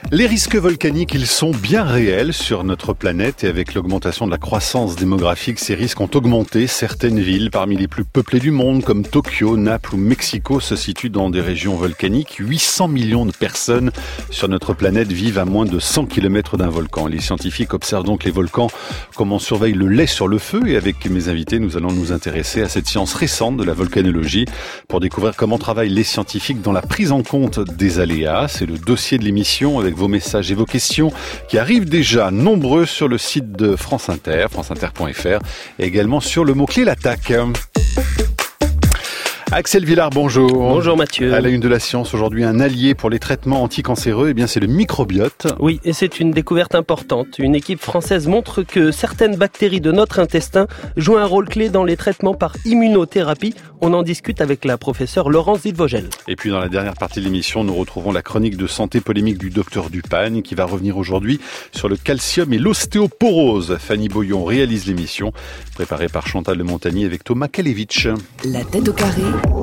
Les risques volcaniques, ils sont bien réels sur notre planète et avec l'augmentation de la croissance démographique, ces risques ont augmenté. Certaines villes parmi les plus peuplées du monde comme Tokyo, Naples ou Mexico se situent dans des régions volcaniques. 800 millions de personnes sur notre planète vivent à moins de 100 km d'un volcan. Les scientifiques observent donc les volcans comme on surveille le lait sur le feu et avec mes invités, nous allons nous intéresser à cette science récente de la volcanologie pour découvrir comment travaillent les scientifiques dans la prise en compte des aléas. C'est le dossier de l'émission avec vos messages et vos questions qui arrivent déjà nombreux sur le site de France Inter, franceinter.fr et également sur le mot-clé l'attaque. Axel Villard, bonjour. Bonjour Mathieu. À la une de la science, aujourd'hui, un allié pour les traitements anticancéreux, eh bien c'est le microbiote. Oui, et c'est une découverte importante. Une équipe française montre que certaines bactéries de notre intestin jouent un rôle clé dans les traitements par immunothérapie. On en discute avec la professeure Laurence Zidvogel. Et puis dans la dernière partie de l'émission, nous retrouvons la chronique de santé polémique du docteur Dupagne qui va revenir aujourd'hui sur le calcium et l'ostéoporose. Fanny Boyon réalise l'émission, préparée par Chantal Le Montagny avec Thomas Kalevitch. La tête au carré.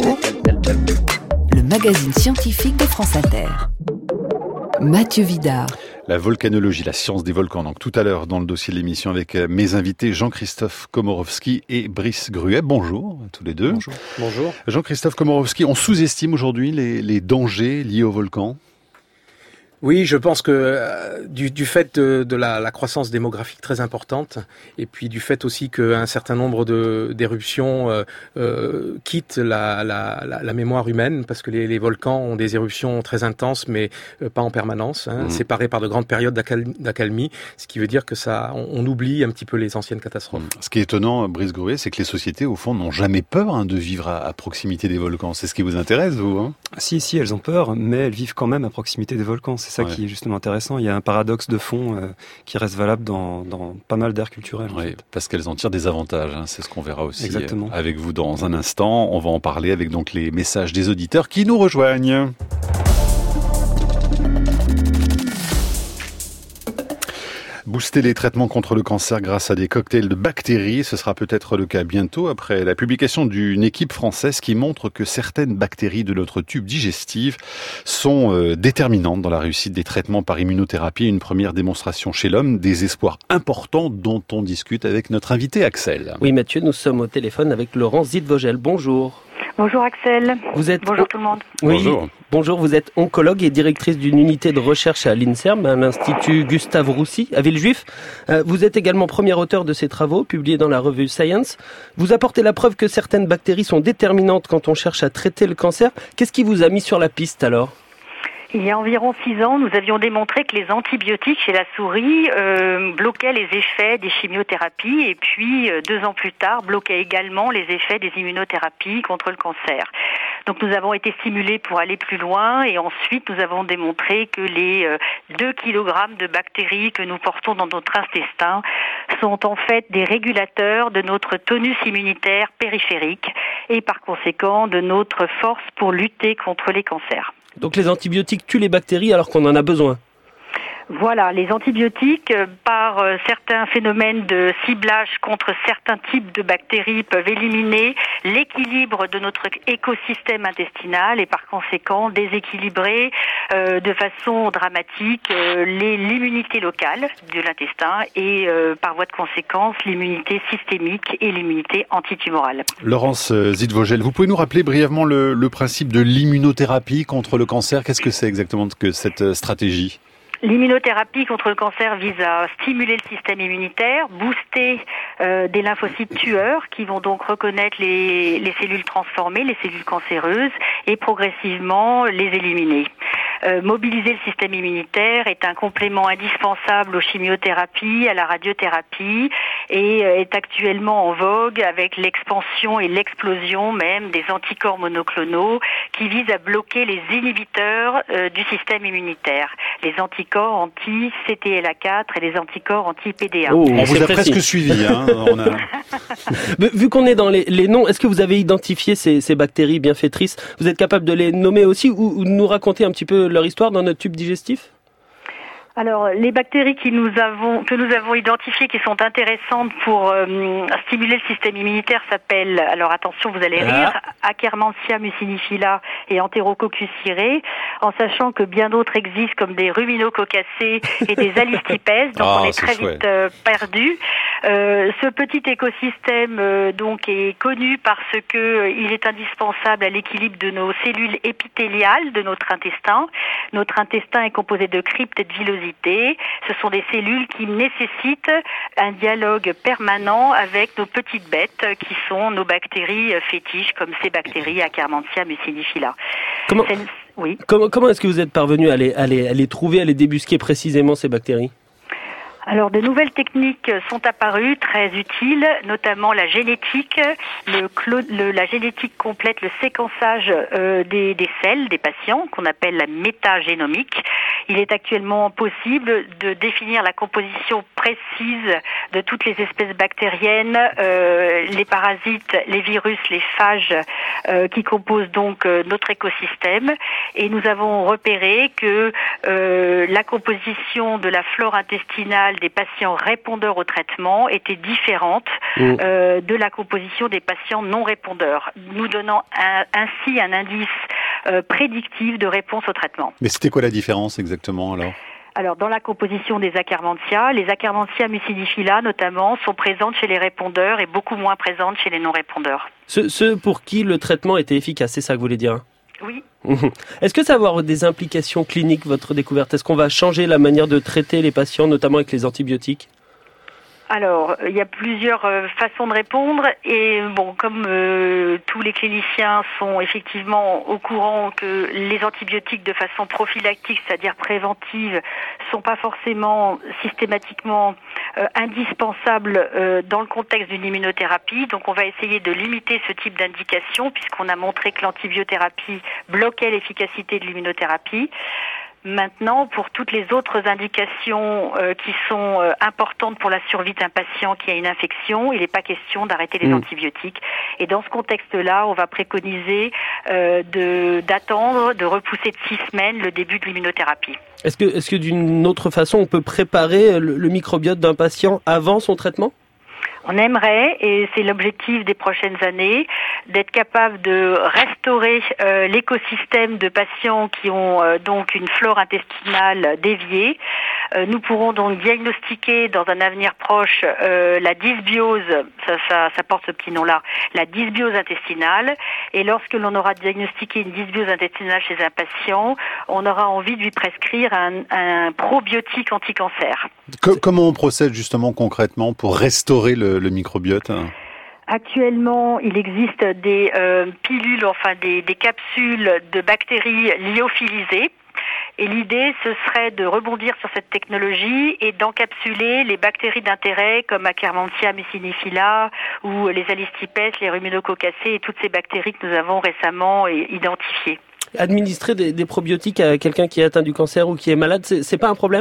Le magazine scientifique de France Inter. Mathieu Vidard. La volcanologie, la science des volcans. Donc tout à l'heure dans le dossier de l'émission avec mes invités Jean-Christophe Komorowski et Brice Gruet. Bonjour à tous les deux. Bonjour. Bonjour. Jean-Christophe Komorowski, on sous-estime aujourd'hui les dangers liés au volcan ? Oui, je pense que du fait de la croissance démographique très importante, et puis du fait aussi qu'un certain nombre d'éruptions quittent la mémoire humaine, parce que les volcans ont des éruptions très intenses, mais pas en permanence, séparées par de grandes périodes d'accalmie, ce qui veut dire que on oublie un petit peu les anciennes catastrophes. Ce qui est étonnant, Brice Gruet, c'est que les sociétés, au fond, n'ont jamais peur de vivre à proximité des volcans. C'est ce qui vous intéresse, vous Si, elles ont peur, mais elles vivent quand même à proximité des volcans. C'est ça qui est justement intéressant. Il y a un paradoxe de fond qui reste valable dans pas mal d'aires culturelles. Oui, parce qu'elles en tirent des avantages. C'est ce qu'on verra aussi Exactement. Avec vous dans un instant. On va en parler avec donc les messages des auditeurs qui nous rejoignent. Booster les traitements contre le cancer grâce à des cocktails de bactéries, ce sera peut-être le cas bientôt après la publication d'une équipe française qui montre que certaines bactéries de notre tube digestif sont déterminantes dans la réussite des traitements par immunothérapie. Une première démonstration chez l'homme, des espoirs importants dont on discute avec notre invité Axel. Oui Mathieu, nous sommes au téléphone avec Laurence Zidvogel. Bonjour. Bonjour Axel. Bonjour tout le monde. Oui, bonjour. Bonjour, vous êtes oncologue et directrice d'une unité de recherche à l'INSERM, à l'Institut Gustave Roussy, à Villejuif. Vous êtes également premier auteur de ces travaux, publiés dans la revue Science. Vous apportez la preuve que certaines bactéries sont déterminantes quand on cherche à traiter le cancer. Qu'est-ce qui vous a mis sur la piste alors ? Il y a environ 6 ans, nous avions démontré que les antibiotiques chez la souris bloquaient les effets des chimiothérapies et puis 2 ans plus tard bloquaient également les effets des immunothérapies contre le cancer. Donc nous avons été stimulés pour aller plus loin et ensuite nous avons démontré que les 2 kg de bactéries que nous portons dans notre intestin sont en fait des régulateurs de notre tonus immunitaire périphérique et par conséquent de notre force pour lutter contre les cancers. Donc les antibiotiques tuent les bactéries alors qu'on en a besoin. Voilà, les antibiotiques, par certains phénomènes de ciblage contre certains types de bactéries, peuvent éliminer l'équilibre de notre écosystème intestinal et par conséquent déséquilibrer de façon dramatique l'immunité locale de l'intestin et par voie de conséquence l'immunité systémique et l'immunité antitumorale. Laurence Zidvogel, vous pouvez nous rappeler brièvement le principe de l'immunothérapie contre le cancer ? Qu'est-ce que c'est exactement que cette stratégie ? L'immunothérapie contre le cancer vise à stimuler le système immunitaire, booster des lymphocytes tueurs qui vont donc reconnaître les cellules transformées, les cellules cancéreuses et progressivement les éliminer. Mobiliser le système immunitaire est un complément indispensable aux chimiothérapies, à la radiothérapie et est actuellement en vogue avec l'expansion et l'explosion même des anticorps monoclonaux qui visent à bloquer les inhibiteurs du système immunitaire, les anticorps anti-CTLA4 et les anticorps anti-PDA. Oh, on vous a presque suivi. Vu qu'on est dans les noms, est-ce que vous avez identifié ces bactéries bienfaitrices ? Vous êtes capable de les nommer aussi ou nous raconter un petit peu leur histoire dans notre tube digestif ? Alors, les bactéries que nous avons identifiées, qui sont intéressantes pour stimuler le système immunitaire, s'appellent, alors attention, vous allez rire, Akkermansia mucinifila et Enterococcus cirae, en sachant que bien d'autres existent comme des ruminococcacées et des alistipès, donc on est très vite perdu. Ce petit écosystème donc est connu parce que il est indispensable à l'équilibre de nos cellules épithéliales de notre intestin. Notre intestin est composé de cryptes et de villosités. Ce sont des cellules qui nécessitent un dialogue permanent avec nos petites bêtes qui sont nos bactéries fétiches comme ces bactéries Akkermansia mucinifila. Comment est-ce que vous êtes parvenu à les trouver, à les débusquer précisément ces bactéries ? Alors, de nouvelles techniques sont apparues, très utiles, notamment la génétique, la génétique complète, le séquençage des selles des patients, qu'on appelle la métagénomique. Il est actuellement possible de définir la composition précise de toutes les espèces bactériennes, les parasites, les virus, les phages, qui composent donc notre écosystème. Et nous avons repéré que la composition de la flore intestinale des patients répondeurs au traitement était différente de la composition des patients non répondeurs, nous donnant ainsi un indice prédictif de réponse au traitement. Mais c'était quoi la différence exactement alors ? Alors, dans la composition des Akkermansia, les Akkermansia mucinifila, notamment, sont présentes chez les répondeurs et beaucoup moins présentes chez les non-répondeurs. Ceux pour qui le traitement était efficace, c'est ça que vous voulez dire ? Oui. Est-ce que ça va avoir des implications cliniques, votre découverte ? Est-ce qu'on va changer la manière de traiter les patients, notamment avec les antibiotiques ? Alors, il y a plusieurs façons de répondre et bon, comme tous les cliniciens sont effectivement au courant que les antibiotiques de façon prophylactique, c'est-à-dire préventive, sont pas forcément systématiquement indispensables dans le contexte d'une immunothérapie. Donc, on va essayer de limiter ce type d'indication puisqu'on a montré que l'antibiothérapie bloquait l'efficacité de l'immunothérapie. Maintenant, pour toutes les autres indications qui sont importantes pour la survie d'un patient qui a une infection, il n'est pas question d'arrêter les antibiotiques. Et dans ce contexte-là, on va préconiser d'attendre, de repousser de 6 semaines le début de l'immunothérapie. Est-ce que d'une autre façon, on peut préparer le microbiote d'un patient avant son traitement ? On aimerait, et c'est l'objectif des prochaines années, d'être capable de restaurer l'écosystème de patients qui ont donc une flore intestinale déviée. Nous pourrons donc diagnostiquer dans un avenir proche la dysbiose, ça porte ce petit nom-là, la dysbiose intestinale. Et lorsque l'on aura diagnostiqué une dysbiose intestinale chez un patient, on aura envie de lui prescrire un probiotique anti-cancer. Comment on procède justement concrètement pour restaurer le microbiote ? Actuellement, il existe des pilules, enfin des capsules de bactéries lyophilisées. Et l'idée, ce serait de rebondir sur cette technologie et d'encapsuler les bactéries d'intérêt comme Akkermansia mucinifila ou les alistipès, les ruminococcacées et toutes ces bactéries que nous avons récemment identifiées. Administrer des probiotiques à quelqu'un qui est atteint du cancer ou qui est malade, c'est pas un problème ?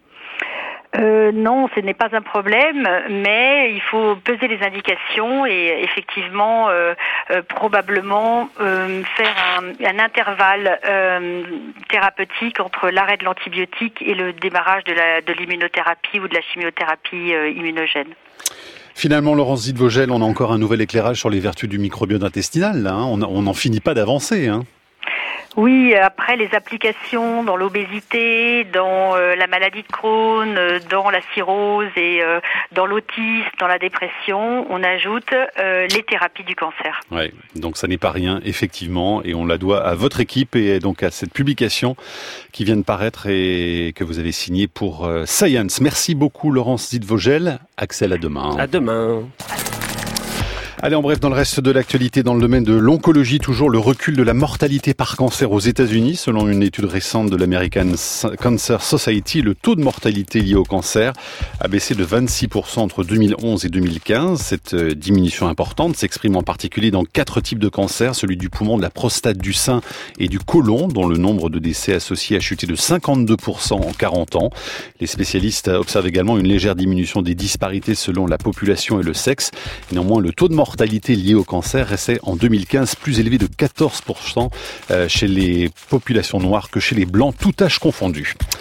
Non, ce n'est pas un problème, mais il faut peser les indications et effectivement probablement faire un intervalle thérapeutique entre l'arrêt de l'antibiotique et le démarrage de l'immunothérapie ou de la chimiothérapie immunogène. Finalement, Laurence Zidvogel, on a encore un nouvel éclairage sur les vertus du microbiote intestinal. Là, hein. On n'en finit pas d'avancer. Hein. Oui, après les applications dans l'obésité, dans la maladie de Crohn, dans la cirrhose et dans l'autisme, dans la dépression, on ajoute les thérapies du cancer. Ouais, donc ça n'est pas rien, effectivement, et on la doit à votre équipe et donc à cette publication qui vient de paraître et que vous avez signée pour Science. Merci beaucoup Laurence Zidvogel. Axel, à demain. À demain. Allez, en bref, dans le reste de l'actualité, dans le domaine de l'oncologie, toujours le recul de la mortalité par cancer aux États-Unis. Selon une étude récente de l'American Cancer Society, le taux de mortalité lié au cancer a baissé de 26% entre 2011 et 2015. Cette diminution importante s'exprime en particulier dans 4 types de cancers, celui du poumon, de la prostate, du sein et du côlon, dont le nombre de décès associés a chuté de 52% en 40 ans. Les spécialistes observent également une légère diminution des disparités selon la population et le sexe. Néanmoins, le taux de mortalité liée au cancer restait en 2015 plus élevé de 14% chez les populations noires que chez les blancs, tout âge confondu.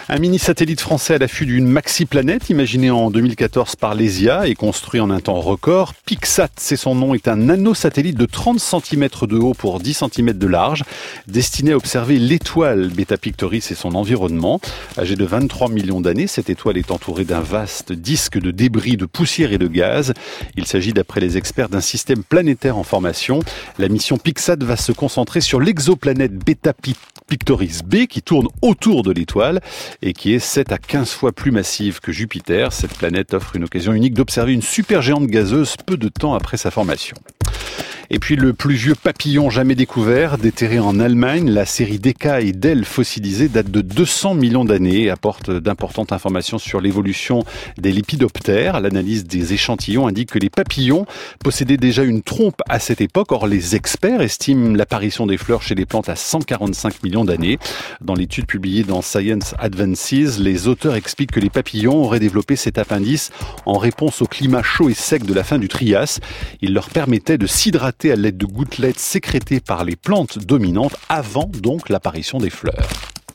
Un mini-satellite français à l'affût d'une maxi-planète imaginé en 2014 par l'ESIA et construit en un temps record. PicSat, c'est son nom, est un nanosatellite de 30 cm de haut pour 10 cm de large, destiné à observer l'étoile Beta Pictoris et son environnement. Âgée de 23 millions d'années, cette étoile est entourée d'un vaste disque de débris, de poussière et de gaz. Il s'agit, d'après les experts, d'un système planétaire en formation. La mission PicSat va se concentrer sur l'exoplanète Beta Pictoris B qui tourne autour de l'étoile et qui est 7 à 15 fois plus massive que Jupiter. Cette planète offre une occasion unique d'observer une supergéante gazeuse peu de temps après sa formation. Et puis le plus vieux papillon jamais découvert, déterré en Allemagne, la série d'écailles d'ailes fossilisées date de 200 millions d'années et apporte d'importantes informations sur l'évolution des lépidoptères. L'analyse des échantillons indique que les papillons possédaient déjà une trompe à cette époque. Or, les experts estiment l'apparition des fleurs chez les plantes à 145 millions d'années. Dans l'étude publiée dans Science Advances, les auteurs expliquent que les papillons auraient développé cet appendice en réponse au climat chaud et sec de la fin du Trias. Il leur permettait de s'hydrater à l'aide de gouttelettes sécrétées par les plantes dominantes avant donc l'apparition des fleurs.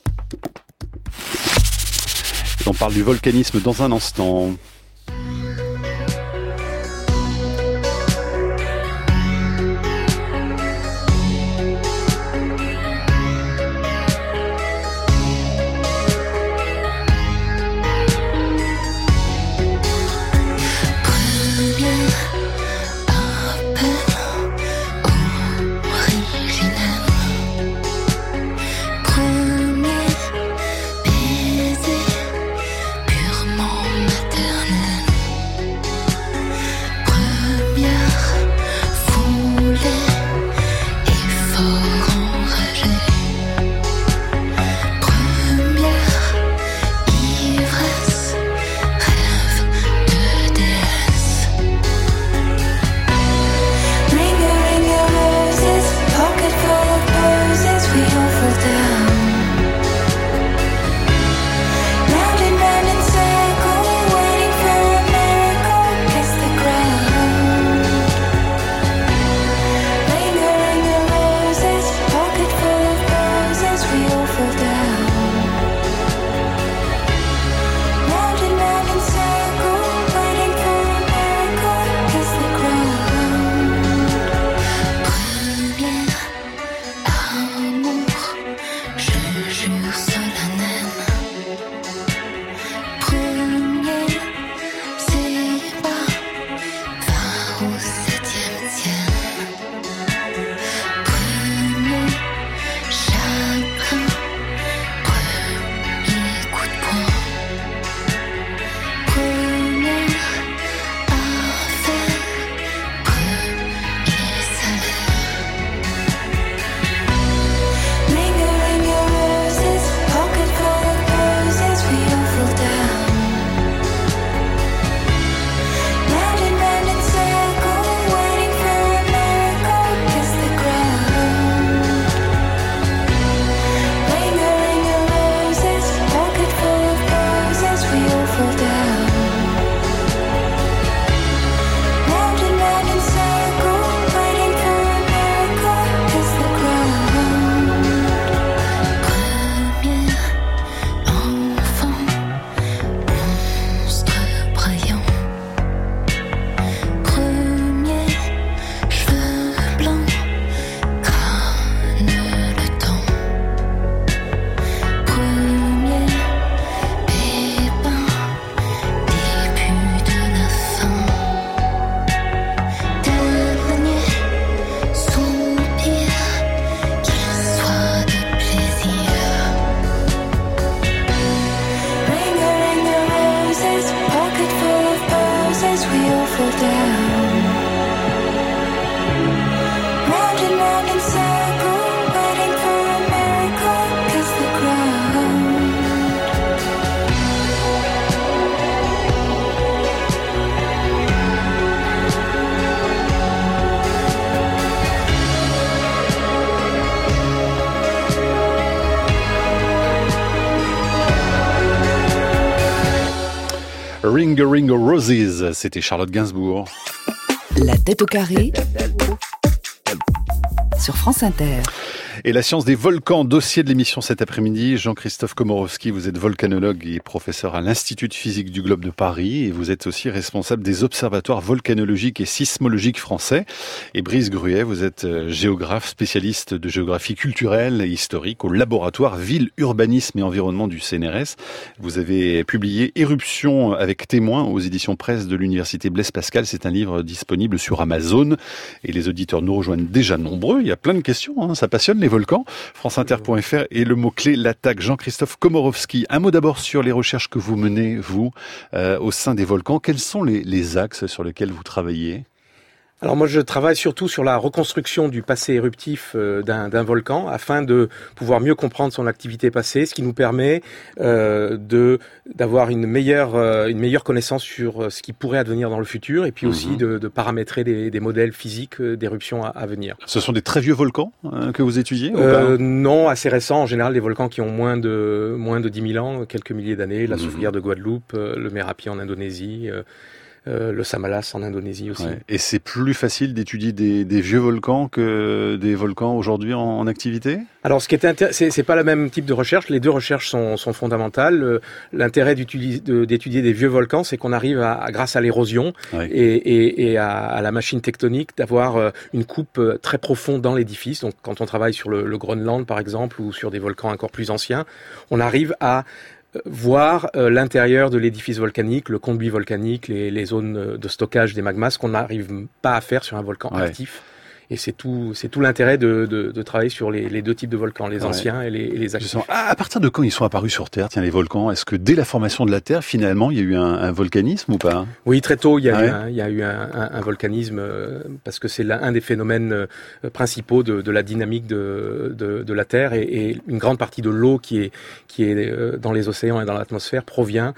On parle du volcanisme dans un instant. Ring a Ring of Roses, c'était Charlotte Gainsbourg. La tête au carré sur France Inter. Et la science des volcans, dossier de l'émission cet après-midi. Jean-Christophe Komorowski, vous êtes volcanologue et professeur à l'Institut de physique du globe de Paris et vous êtes aussi responsable des observatoires volcanologiques et sismologiques français. Et Brice Gruet, vous êtes géographe, spécialiste de géographie culturelle et historique au laboratoire Ville, Urbanisme et Environnement du CNRS. Vous avez publié Éruption avec témoins aux éditions presse de l'Université Blaise Pascal. C'est un livre disponible sur Amazon et les auditeurs nous rejoignent déjà nombreux. Il y a plein de questions, ça passionne les volcans. franceinter.fr et le mot-clé l'attaque. Jean-Christophe Komorowski, un mot d'abord sur les recherches que vous menez, vous, au sein des volcans. Quels sont les axes sur lesquels vous travaillez ? Alors moi je travaille surtout sur la reconstruction du passé éruptif d'un volcan afin de pouvoir mieux comprendre son activité passée, ce qui nous permet d'avoir une meilleure connaissance sur ce qui pourrait advenir dans le futur et puis aussi de paramétrer des modèles physiques d'éruptions à venir. Ce sont des très vieux volcans que vous étudiez Non, assez récents. En général, des volcans qui ont moins de 10 000 ans, quelques milliers d'années. La Soufrière de Guadeloupe, le Merapi en Indonésie. Le Samalas en Indonésie aussi. Ouais. Et c'est plus facile d'étudier des vieux volcans que des volcans aujourd'hui en activité ? Alors, ce qui est c'est pas le même type de recherche. Les deux recherches sont fondamentales. L'intérêt d'étudier des vieux volcans, c'est qu'on arrive grâce à l'érosion et à la machine tectonique, d'avoir une coupe très profonde dans l'édifice. Donc, quand on travaille sur le Groenland, par exemple, ou sur des volcans encore plus anciens, on arrive à voir l'intérieur de l'édifice volcanique, le conduit volcanique, les zones de stockage des magmas, qu'on n'arrive pas à faire sur un volcan actif. Et c'est tout l'intérêt de travailler sur les deux types de volcans, les anciens et les actifs. À partir de quand ils sont apparus sur Terre, les volcans ? Est-ce que dès la formation de la Terre, finalement, il y a eu un volcanisme ou pas ? Oui, très tôt, il y a eu un volcanisme, parce que c'est un des phénomènes principaux de la dynamique de la Terre, et une grande partie de l'eau qui est dans les océans et dans l'atmosphère provient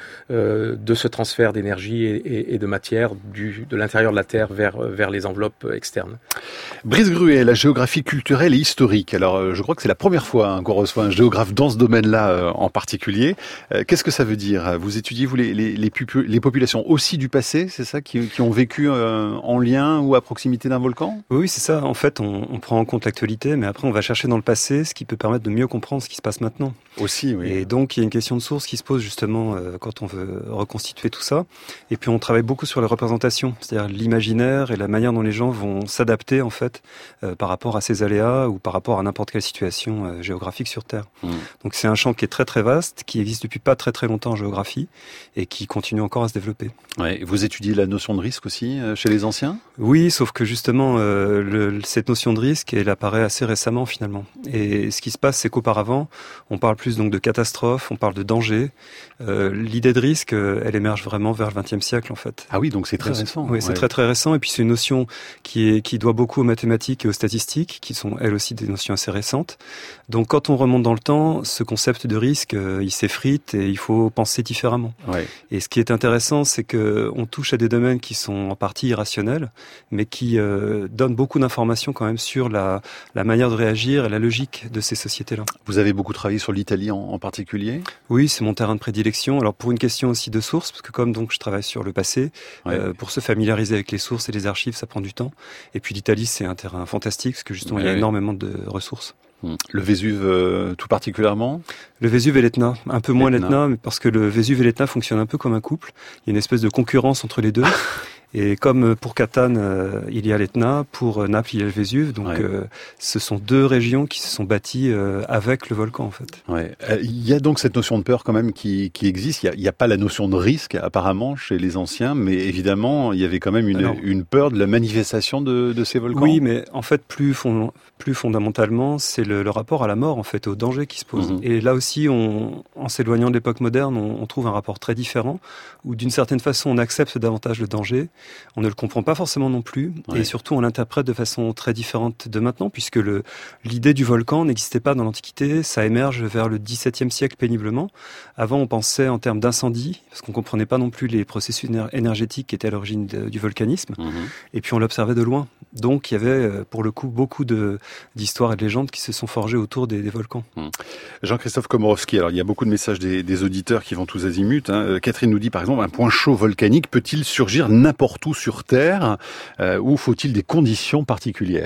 de ce transfert d'énergie et de matière de l'intérieur de la Terre vers les enveloppes externes. Brice Gruet, la géographie culturelle et historique. Alors, je crois que c'est la première fois qu'on reçoit un géographe dans ce domaine-là en particulier. Qu'est-ce que ça veut dire ? Vous étudiez, vous, les populations aussi du passé, c'est ça, qui ont vécu en lien ou à proximité d'un volcan ? Oui, c'est ça. En fait, on prend en compte l'actualité, mais après, on va chercher dans le passé ce qui peut permettre de mieux comprendre ce qui se passe maintenant. Aussi, oui. Et donc, il y a une question de source qui se pose justement quand on veut reconstituer tout ça. Et puis, on travaille beaucoup sur les représentations, c'est-à-dire l'imaginaire et la manière dont les gens vont s'adapter, en fait, par rapport à ces aléas ou par rapport à n'importe quelle situation géographique sur Terre. Donc c'est un champ qui est très très vaste, qui existe depuis pas très très longtemps en géographie et qui continue encore à se développer. Ouais, vous étudiez la notion de risque aussi chez les anciens ? Oui, sauf que justement cette notion de risque, elle apparaît assez récemment finalement. Et ce qui se passe, c'est qu'auparavant, on parle plus donc de catastrophe, on parle de danger. L'idée de risque, elle émerge vraiment vers le XXe siècle en fait. Ah oui, donc c'est très récent. Oui, c'est très très récent. Et puis c'est une notion qui doit beaucoup aux mathématiques et aux statistiques, qui sont elles aussi des notions assez récentes. Donc quand on remonte dans le temps, ce concept de risque, il s'effrite et il faut penser différemment. Ouais. Et ce qui est intéressant, c'est que on touche à des domaines qui sont en partie irrationnels, mais qui donnent beaucoup d'informations quand même sur la manière de réagir et la logique de ces sociétés-là. Vous avez beaucoup travaillé sur l'Italie en particulier ? Oui, c'est mon terrain de prédilection. Alors pour une question aussi de sources, parce que comme donc je travaille sur le passé, pour se familiariser avec les sources et les archives, ça prend du temps. Et puis l'Italie, c'est un terrain fantastique, parce que justement, il y a énormément de ressources. Le Vésuve tout particulièrement ? Le Vésuve et l'Etna. Un peu moins l'Etna, mais parce que le Vésuve et l'Etna fonctionnent un peu comme un couple. Il y a une espèce de concurrence entre les deux. Et comme pour Catane, il y a l'Etna, pour Naples, il y a le Vésuve. Donc, ce sont deux régions qui se sont bâties avec le volcan, en fait. Ouais. Il y a donc cette notion de peur quand même qui existe. Il n'y a pas la notion de risque, apparemment, chez les anciens. Mais évidemment, il y avait quand même une peur de la manifestation de ces volcans. Oui, mais en fait, plus fondamentalement, c'est le rapport à la mort, en fait, au danger qui se pose. Et là aussi, en s'éloignant de l'époque moderne, on trouve un rapport très différent, où d'une certaine façon, on accepte davantage le danger. On ne le comprend pas forcément non plus, et surtout on l'interprète de façon très différente de maintenant, puisque l'idée du volcan n'existait pas dans l'Antiquité, ça émerge vers le XVIIe siècle péniblement. Avant on pensait en termes d'incendie, parce qu'on comprenait pas non plus les processus énergétiques qui étaient à l'origine du volcanisme, et puis on l'observait de loin. Donc il y avait pour le coup beaucoup d'histoires et de légendes qui se sont forgées autour des volcans. Jean-Christophe Komorowski, alors il y a beaucoup de messages des auditeurs qui vont tous azimuts. Catherine nous dit par exemple, un point chaud volcanique peut-il surgir n'importe où sur Terre, ou faut-il des conditions particulières ?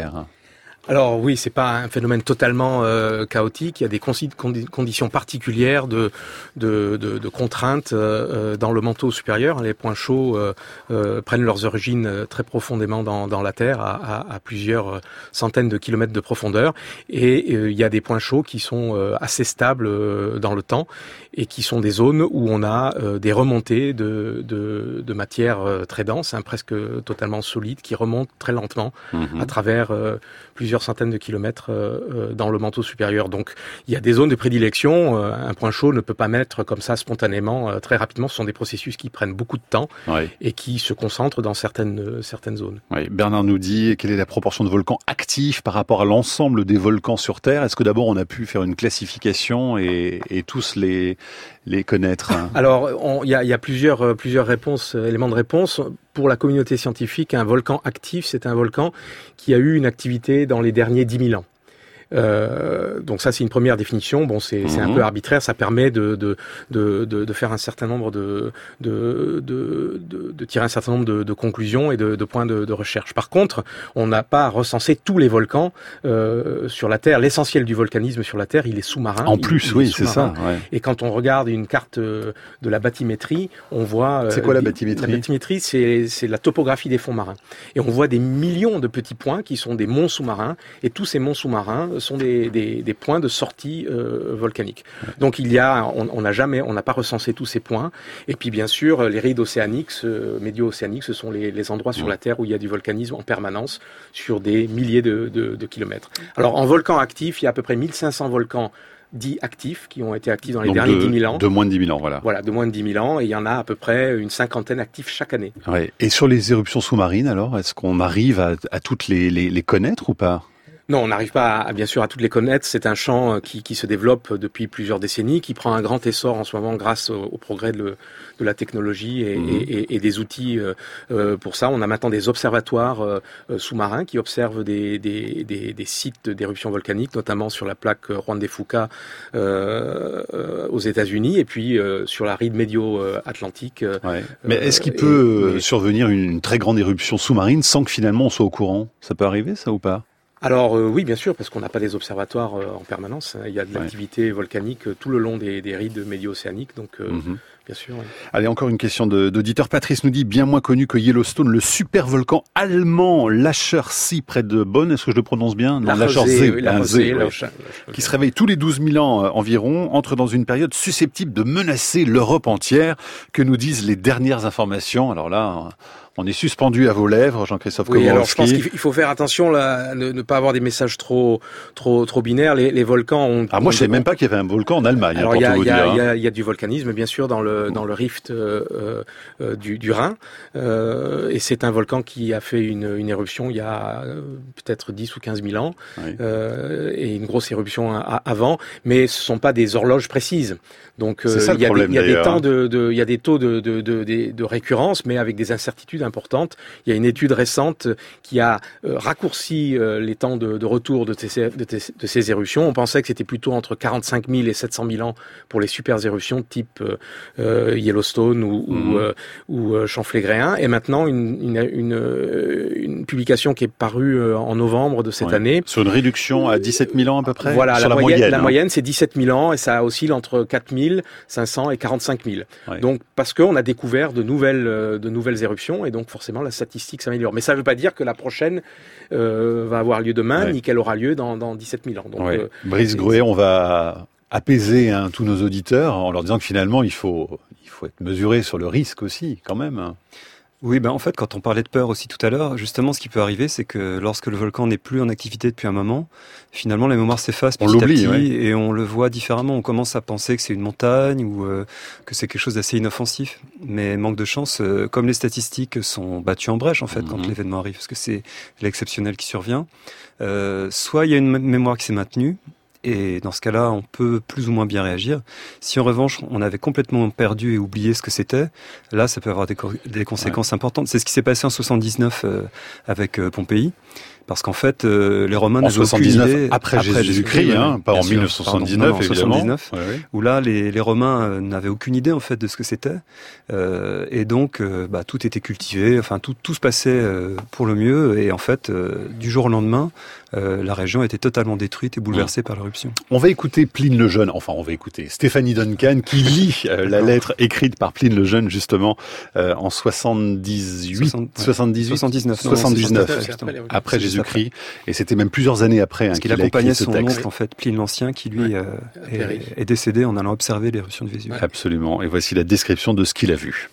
Alors oui, c'est pas un phénomène totalement chaotique. Il y a des conditions particulières de contraintes dans le manteau supérieur. Les points chauds prennent leurs origines très profondément dans la Terre, à plusieurs centaines de kilomètres de profondeur. Et il y a des points chauds qui sont assez stables dans le temps et qui sont des zones où on a des remontées de matière très dense, presque totalement solide, qui remontent très lentement à travers plusieurs centaines de kilomètres dans le manteau supérieur. Donc il y a des zones de prédilection. Un point chaud ne peut pas mettre comme ça spontanément très rapidement. Ce sont des processus qui prennent beaucoup de temps et qui se concentrent dans certaines zones. Oui. Bernard nous dit quelle est la proportion de volcans actifs par rapport à l'ensemble des volcans sur Terre. Est-ce que d'abord on a pu faire une classification et tous les connaître? Alors il y a plusieurs réponses, éléments de réponse. Pour la communauté scientifique, un volcan actif, c'est un volcan qui a eu une activité dans les derniers 10 000 ans. Donc ça, c'est une première définition. Bon, c'est un peu arbitraire. Ça permet de faire un certain nombre de tirer un certain nombre de conclusions et de points de recherche. Par contre, on n'a pas recensé tous les volcans sur la Terre. L'essentiel du volcanisme sur la Terre, il est sous-marin. En plus, oui, c'est ça. Ouais. Et quand on regarde une carte de la bathymétrie, on voit. C'est quoi la bathymétrie? La bathymétrie, c'est la topographie des fonds marins. Et on voit des millions de petits points qui sont des monts sous-marins. Et tous ces monts sous-marins sont des points de sortie volcanique. Donc on n'a pas recensé tous ces points. Et puis bien sûr, les rides océaniques, médio-océaniques, ce sont les endroits sur la Terre où il y a du volcanisme en permanence sur des milliers de kilomètres. Alors en volcan actif, il y a à peu près 1500 volcans dits actifs, qui ont été actifs dans les derniers 10 000 ans. De moins de 10 000 ans, voilà. Voilà, de moins de 10 000 ans, et il y en a à peu près une cinquantaine actifs chaque année. Ouais. Et sur les éruptions sous-marines, alors, est-ce qu'on arrive à toutes les connaître ou pas? Non, on n'arrive pas bien sûr à toutes les connaître. C'est un champ qui se développe depuis plusieurs décennies, qui prend un grand essor en ce moment grâce au progrès de la technologie et des outils pour ça. On a maintenant des observatoires sous-marins qui observent des sites d'éruptions volcaniques, notamment sur la plaque Juan de Fuca aux États-Unis et puis sur la ride médio-atlantique. Ouais. Mais est-ce qu'il peut survenir une très grande éruption sous-marine sans que finalement on soit au courant? Ça peut arriver, ça, ou pas? Alors oui, bien sûr, parce qu'on n'a pas des observatoires en permanence. Il y a de l'activité volcanique tout le long des rides médio-océaniques, donc bien sûr. Oui. Allez, encore une question d'auditeur. Patrice nous dit, bien moins connu que Yellowstone, le super volcan allemand Lachersee près de Bonn, est-ce que je le prononce bien? Non, Lachersee, qui se réveille tous les 12 000 ans environ, entre dans une période susceptible de menacer l'Europe entière. Que nous disent les dernières informations? Alors là... On est suspendu à vos lèvres, Jean-Christophe Komorowski. Oui, alors je pense qu'il faut faire attention là, ne pas avoir des messages trop binaires. Les volcans ont... Ah, moi je savais même pas qu'il y avait un volcan en Allemagne. Alors il y a du volcanisme bien sûr dans le rift du Rhin, et c'est un volcan qui a fait une éruption il y a peut-être 10 ou 15 000 ans, et une grosse éruption avant, mais ce sont pas des horloges précises. Donc il y a des taux de récurrence, mais avec des incertitudes importantes. Il y a une étude récente qui a raccourci les temps de retour de ces éruptions. On pensait que c'était plutôt entre 45 000 et 700 000 ans pour les super éruptions type Yellowstone ou Champflégréen. Et maintenant, une publication qui est parue en novembre de cette année. Sur une réduction à 17 000 ans à peu près. Voilà, la moyenne c'est 17 000 ans et ça oscille entre 4 500 et 45 000. Ouais. Donc parce qu'on a découvert de nouvelles éruptions et donc forcément la statistique s'améliore. Mais ça ne veut pas dire que la prochaine va avoir lieu demain, ni qu'elle aura lieu dans 17 000 ans. Donc, Brice Gruet, on va apaiser tous nos auditeurs en leur disant que finalement il faut être mesuré sur le risque aussi quand même. Oui, en fait, quand on parlait de peur aussi tout à l'heure, justement, ce qui peut arriver, c'est que lorsque le volcan n'est plus en activité depuis un moment, finalement, la mémoire s'efface petit à petit et on le voit différemment. On commence à penser que c'est une montagne ou que c'est quelque chose d'assez inoffensif. Mais manque de chance, comme les statistiques sont battues en brèche, en fait, quand l'événement arrive, parce que c'est l'exceptionnel qui survient, soit il y a une mémoire qui s'est maintenue, et dans ce cas-là, on peut plus ou moins bien réagir. Si en revanche, on avait complètement perdu et oublié ce que c'était, là, ça peut avoir des conséquences importantes. C'est ce qui s'est passé en 79 avec Pompéi, Parce qu'en fait, les Romains n'avaient aucune 79 idée... après Jésus-Christ, pas en 1979, en évidemment. 79, où là, les Romains n'avaient aucune idée, en fait, de ce que c'était. Et donc, tout était cultivé, enfin, tout se passait pour le mieux. Et en fait, du jour au lendemain, la région était totalement détruite et bouleversée par l'éruption. On va écouter Pline le Jeune, on va écouter Stéphanie Duncan qui lit la lettre écrite par Pline le Jeune justement en 79 après Jésus-Christ, et c'était même plusieurs années après qu'il accompagnait son oncle, en fait, Pline l'Ancien, qui lui est décédé en allant observer l'éruption de Vésuve. Absolument, et voici la description de ce qu'il a vu.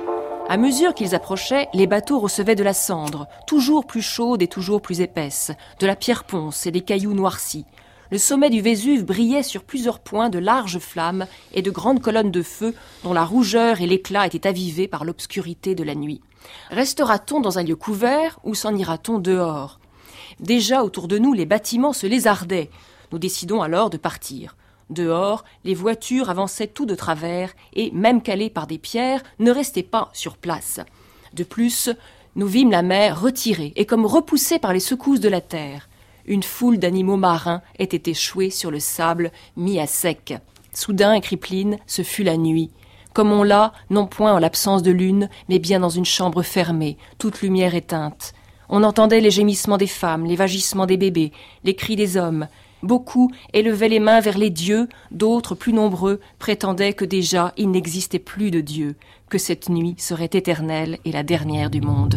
À mesure qu'ils approchaient, les bateaux recevaient de la cendre, toujours plus chaude et toujours plus épaisse, de la pierre ponce et des cailloux noircis. Le sommet du Vésuve brillait sur plusieurs points de larges flammes et de grandes colonnes de feu dont la rougeur et l'éclat étaient avivés par l'obscurité de la nuit. Restera-t-on dans un lieu couvert ou s'en ira-t-on dehors ? Déjà autour de nous, les bâtiments se lézardaient. Nous décidons alors de partir. Dehors, les voitures avançaient tout de travers et, même calées par des pierres, ne restaient pas sur place. De plus, nous vîmes la mer retirée et comme repoussée par les secousses de la terre. Une foule d'animaux marins était échouée sur le sable mis à sec. Soudain, écrit Pline, ce fut la nuit. Comme on l'a, non point en l'absence de lune, mais bien dans une chambre fermée, toute lumière éteinte. On entendait les gémissements des femmes, les vagissements des bébés, les cris des hommes. Beaucoup élevaient les mains vers les dieux, d'autres, plus nombreux, prétendaient que déjà il n'existait plus de Dieu, que cette nuit serait éternelle et la dernière du monde.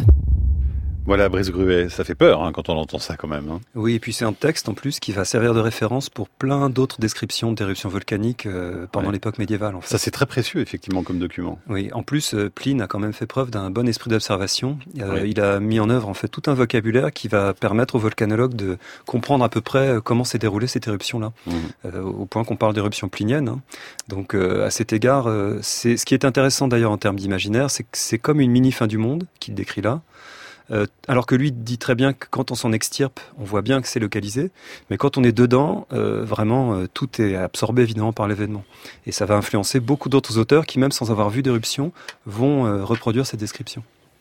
Voilà, Brice Gruet, ça fait peur quand on entend ça quand même. Oui, et puis c'est un texte en plus qui va servir de référence pour plein d'autres descriptions d'éruptions volcaniques pendant l'époque médiévale. En fait. Ça c'est très précieux effectivement comme document. Oui, en plus Pline a quand même fait preuve d'un bon esprit d'observation. Il a mis en œuvre en fait tout un vocabulaire qui va permettre aux volcanologues de comprendre à peu près comment s'est déroulée cette éruption-là, au point qu'on parle d'éruption plinienne. Donc à cet égard, c'est ce qui est intéressant d'ailleurs en termes d'imaginaire, c'est que c'est comme une mini fin du monde qu'il décrit là. Alors que lui dit très bien que quand on s'en extirpe, on voit bien que c'est localisé, mais quand on est dedans, vraiment, tout est absorbé évidemment par l'événement. Et ça va influencer beaucoup d'autres auteurs qui, même sans avoir vu d'éruption, vont reproduire cette description.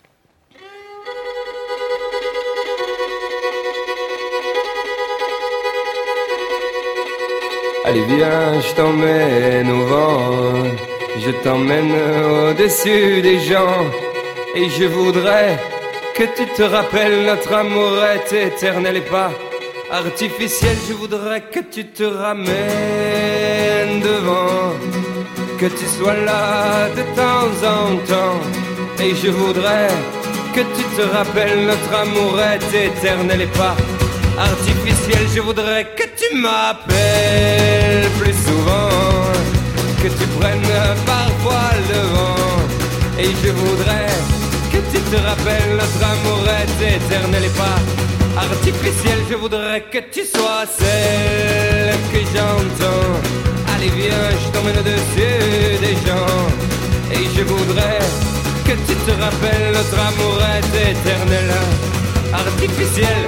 Allez viens, je t'emmène au vent, je t'emmène au-dessus des gens, et je voudrais que tu te rappelles, notre amour est éternel et pas artificiel. Je voudrais que tu te ramènes devant, que tu sois là de temps en temps. Et je voudrais que tu te rappelles, notre amour est éternel et pas artificiel. Je voudrais que tu m'appelles plus souvent, que tu prennes parfois le vent. Et je voudrais que tu te rappelles, notre amour est éternel et pas artificiel. Je voudrais que tu sois celle que j'entends. Allez viens, je t'emmène au-dessus des gens. Et je voudrais que tu te rappelles, notre amour est éternel, artificiel.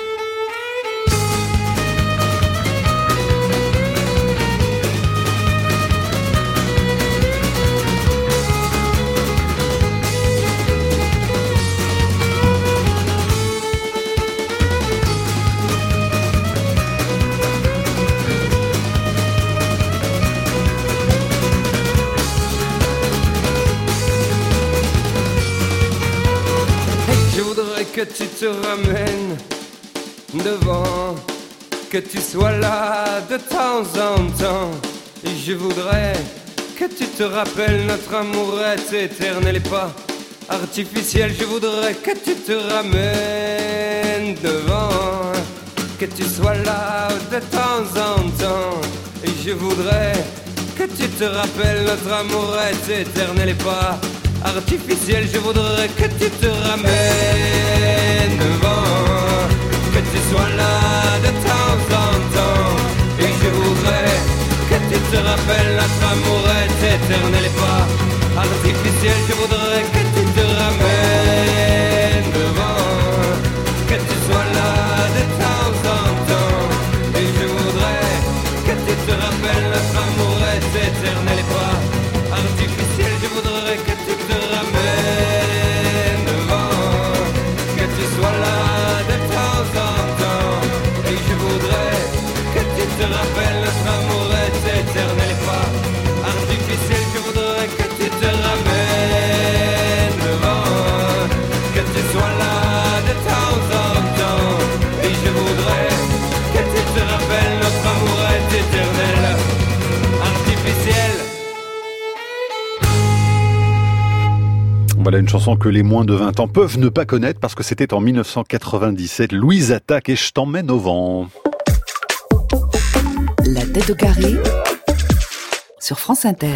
Que tu te ramènes devant, que tu sois là de temps en temps. Et je voudrais que tu te rappelles, notre amour est éternel et pas artificiel. Je voudrais que tu te ramènes devant, que tu sois là de temps en temps. Et je voudrais que tu te rappelles, notre amour est éternel et pas artificiel. Je voudrais que tu te ramènes devant, que tu sois là de temps en temps. Et je voudrais que tu te rappelles, notre amour est éternel et pas artificiel. Je voudrais que tu te ramènes devant, que tu sois là de temps en temps. Et je voudrais que tu te rappelles, notre amour est éternel et pas artificiel. Je voudrais que tu te ramènes devant, que tu sois là de temps en temps. Voilà une chanson que les moins de 20 ans peuvent ne pas connaître parce que c'était en 1997. Louise Attaque et Je t'emmène au vent. La tête au carré sur France Inter.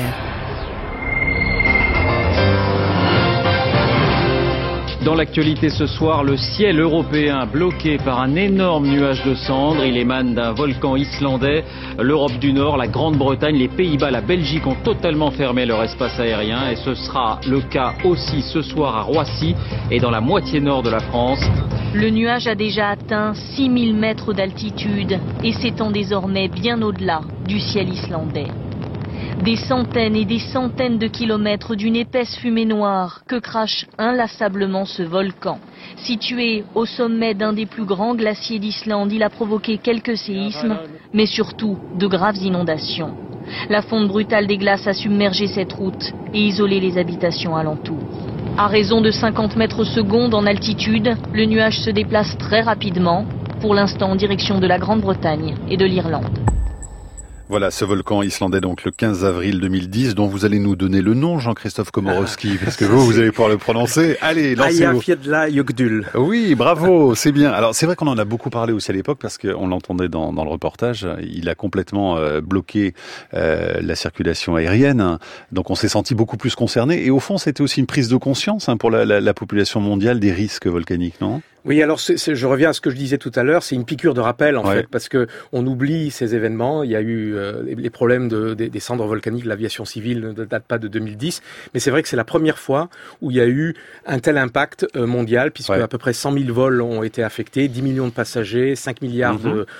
Dans l'actualité ce soir, le ciel européen bloqué par un énorme nuage de cendres. Il émane d'un volcan islandais. L'Europe du Nord, la Grande-Bretagne, les Pays-Bas, la Belgique ont totalement fermé leur espace aérien. Et ce sera le cas aussi ce soir à Roissy et dans la moitié nord de la France. Le nuage a déjà atteint 6000 mètres d'altitude et s'étend désormais bien au-delà du ciel islandais. Des centaines et des centaines de kilomètres d'une épaisse fumée noire que crache inlassablement ce volcan. Situé au sommet d'un des plus grands glaciers d'Islande, il a provoqué quelques séismes, mais surtout de graves inondations. La fonte brutale des glaces a submergé cette route et isolé les habitations alentours. À raison de 50 mètres secondes en altitude, le nuage se déplace très rapidement, pour l'instant en direction de la Grande-Bretagne et de l'Irlande. Voilà ce volcan islandais donc le 15 avril 2010 dont vous allez nous donner le nom, Jean-Christophe Komorowski, parce que vous allez pouvoir le prononcer. Allez, lancez-vous. Eyjafjallajökull. Oui, bravo, c'est bien. Alors c'est vrai qu'on en a beaucoup parlé aussi à l'époque parce qu'on l'entendait dans le reportage. Il a complètement bloqué la circulation aérienne, donc on s'est senti beaucoup plus concerné. Et au fond, c'était aussi une prise de conscience pour la population mondiale des risques volcaniques, non ? Oui, alors je reviens à ce que je disais tout à l'heure, c'est une piqûre de rappel en fait, parce que on oublie ces événements. Il y a eu les problèmes des cendres volcaniques, l'aviation civile ne date pas de 2010, mais c'est vrai que c'est la première fois où il y a eu un tel impact mondial, puisque à peu près 100 000 vols ont été affectés, 10 millions de passagers, 5 milliards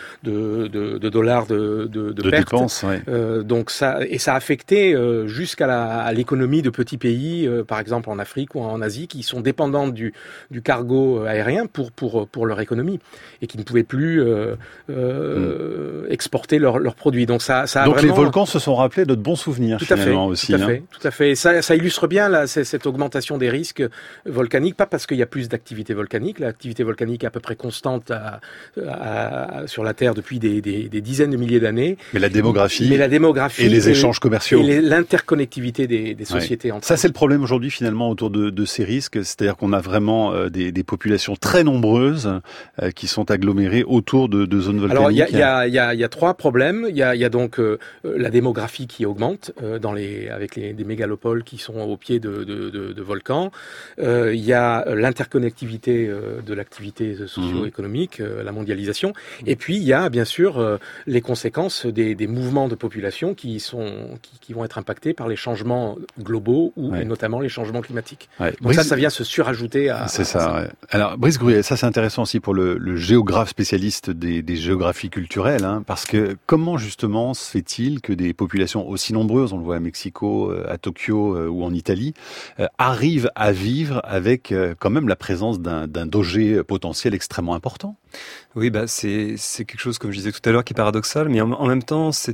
de dollars de pertes. Dépenses, donc ça a affecté jusqu'à l'économie de petits pays, par exemple en Afrique ou en Asie, qui sont dépendants du cargo aérien pour leur économie et qui ne pouvaient plus exporter leurs produits. Donc ça a donc vraiment... les volcans se sont rappelés de bons souvenirs finalement aussi. Tout à fait. Et ça illustre bien là, cette augmentation des risques volcaniques, pas parce qu'il y a plus d'activité volcanique. L'activité volcanique est à peu près constante sur la Terre depuis des dizaines de milliers d'années. Mais la démographie et les échanges commerciaux. Et l'interconnectivité des sociétés entre elles. Ça c'est le problème aujourd'hui finalement autour de ces risques. C'est-à-dire qu'on a vraiment des populations très nombreuses qui sont agglomérées autour de zones volcaniques. Alors il y a trois problèmes. Il y a donc la démographie qui augmente avec des mégalopoles qui sont au pied de volcans. Il y a l'interconnectivité de l'activité socio-économique, la mondialisation. Et puis il y a bien sûr les conséquences des mouvements de population qui vont être impactés par les changements globaux et notamment les changements climatiques. Donc ça vient se surajouter à... C'est ça. Alors Brice Gruyer, ça c'est intéressant aussi pour le géographe spécialiste des géographies culturelles, parce que comment justement se fait-il que des populations aussi nombreuses, on le voit à Mexico, à Tokyo ou en Italie, arrivent à vivre avec quand même la présence d'un danger potentiel extrêmement important ? Oui, c'est quelque chose, comme je disais tout à l'heure, qui est paradoxal, mais en même temps, ce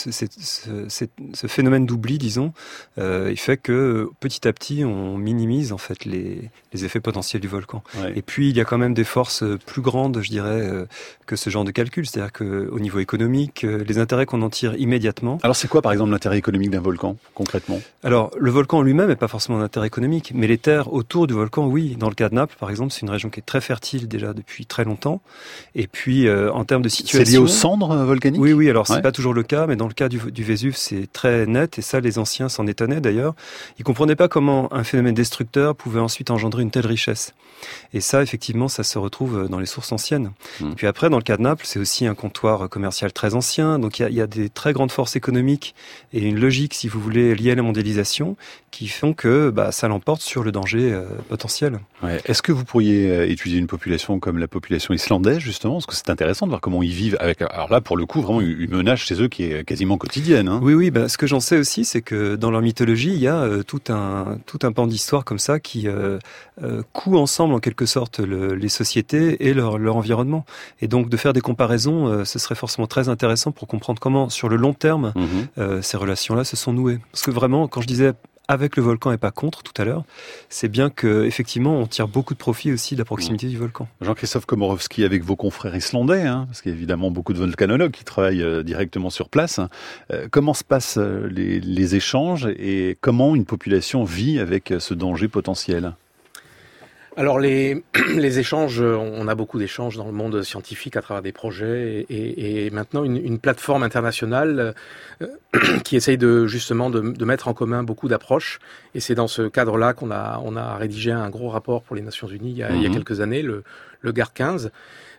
phénomène d'oubli, disons, il fait que petit à petit, on minimise en fait les effets potentiels du volcan. Et puis, il y a quand même des forces plus grandes, je dirais, que ce genre de calcul. C'est-à-dire qu'au niveau économique, les intérêts qu'on en tire immédiatement. Alors, c'est quoi, par exemple, l'intérêt économique d'un volcan, concrètement ? Alors, le volcan lui-même n'est pas forcément un intérêt économique, mais les terres autour du volcan, oui. Dans le cas de Naples, par exemple, c'est une région qui est très fertile déjà depuis très longtemps. Et puis, en termes de situation... C'est lié aux cendres volcaniques ? Oui. Alors, c'est pas toujours le cas, mais dans le cas du Vésuve, c'est très net. Et ça, les anciens s'en étonnaient d'ailleurs. Ils comprenaient pas comment un phénomène destructeur pouvait ensuite engendrer une telle richesse. Et ça, effectivement, ça se retrouve dans les sources anciennes. Et puis après, dans le cas de Naples, c'est aussi un comptoir commercial très ancien. Donc, il y a des très grandes forces économiques et une logique, si vous voulez, liée à la mondialisation qui font que ça l'emporte sur le danger potentiel. Est-ce que vous pourriez étudier une population comme la population islandaise, justement ? Parce que c'est intéressant de voir comment ils vivent avec, alors là, pour le coup, vraiment une menace chez eux qui est quasiment quotidienne. Oui. Ce que j'en sais aussi, c'est que dans leur mythologie, il y a tout un pan d'histoire comme ça qui coud ensemble en quelque sorte les sociétés et leur environnement. Et donc de faire des comparaisons, ce serait forcément très intéressant pour comprendre comment, sur le long terme, ces relations-là se sont nouées. Parce que vraiment, quand je disais avec le volcan et pas contre tout à l'heure, c'est bien que effectivement on tire beaucoup de profit aussi de la proximité du volcan. Jean-Christophe Komorowski, avec vos confrères islandais, parce qu'il y a évidemment beaucoup de volcanologues qui travaillent directement sur place. Comment se passent les échanges et comment une population vit avec ce danger potentiel ? Alors les échanges, on a beaucoup d'échanges dans le monde scientifique à travers des projets et maintenant une plateforme internationale qui essaye justement de mettre en commun beaucoup d'approches. Et c'est dans ce cadre-là qu'on a rédigé un gros rapport pour les Nations Unies il y a quelques années, le GAR 15.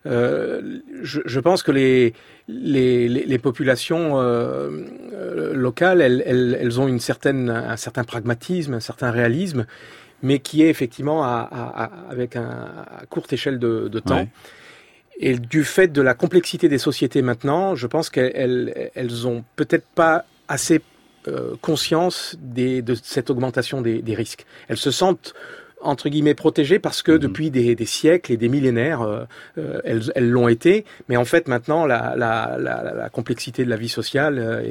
Je pense que les populations locales, elles ont un certain pragmatisme, un certain réalisme, mais qui est effectivement avec à courte échelle de temps. Ouais. Et du fait de la complexité des sociétés maintenant, je pense qu'elles ont peut-être pas assez conscience de cette augmentation des risques. Elles se sentent entre guillemets protégées parce que depuis des siècles et des millénaires, elles l'ont été. Mais en fait, maintenant, la complexité de la vie sociale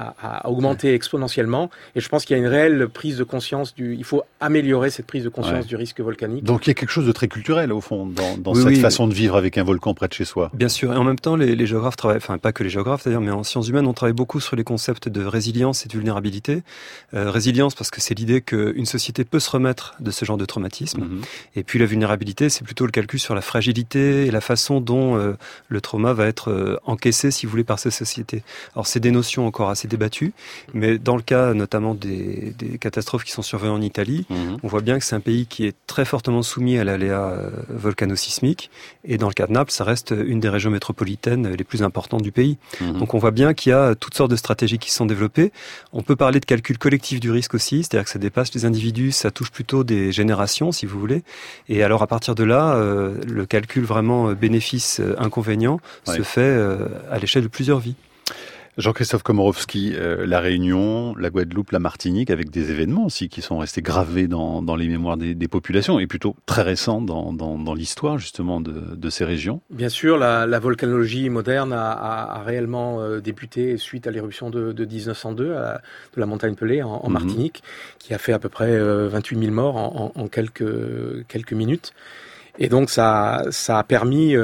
a augmenté exponentiellement. Et je pense qu'il y a une réelle prise de conscience il faut améliorer cette prise de conscience du risque volcanique. Donc il y a quelque chose de très culturel, au fond, dans cette façon de vivre avec un volcan près de chez soi. Bien sûr. Et en même temps, les géographes travaillent, enfin pas que les géographes d'ailleurs, mais en sciences humaines, on travaille beaucoup sur les concepts de résilience et de vulnérabilité. Résilience parce que c'est l'idée qu'une société peut se remettre de ce genre de traumatisme. Et puis la vulnérabilité, c'est plutôt le calcul sur la fragilité et la façon dont le trauma va être encaissé, si vous voulez, par ces sociétés. Alors c'est des notions encore assez débattues, mais dans le cas notamment des catastrophes qui sont survenues en Italie, on voit bien que c'est un pays qui est très fortement soumis à l'aléa volcano-sismique, et dans le cas de Naples, ça reste une des régions métropolitaines les plus importantes du pays. Donc on voit bien qu'il y a toutes sortes de stratégies qui se sont développées. On peut parler de calcul collectif du risque aussi, c'est-à-dire que ça dépasse les individus, ça touche plutôt des générations, si vous voulez. Et alors à partir de là, le calcul vraiment bénéfice-inconvénient se fait à l'échelle de plusieurs vies. Jean-Christophe Komorowski, la Réunion, la Guadeloupe, la Martinique, avec des événements aussi qui sont restés gravés dans les mémoires des populations et plutôt très récents dans l'histoire justement de ces régions. Bien sûr, la volcanologie moderne a réellement débuté suite à l'éruption de 1902 de la montagne Pelée en Martinique, qui a fait à peu près 28 000 morts en quelques minutes. Et donc ça a permis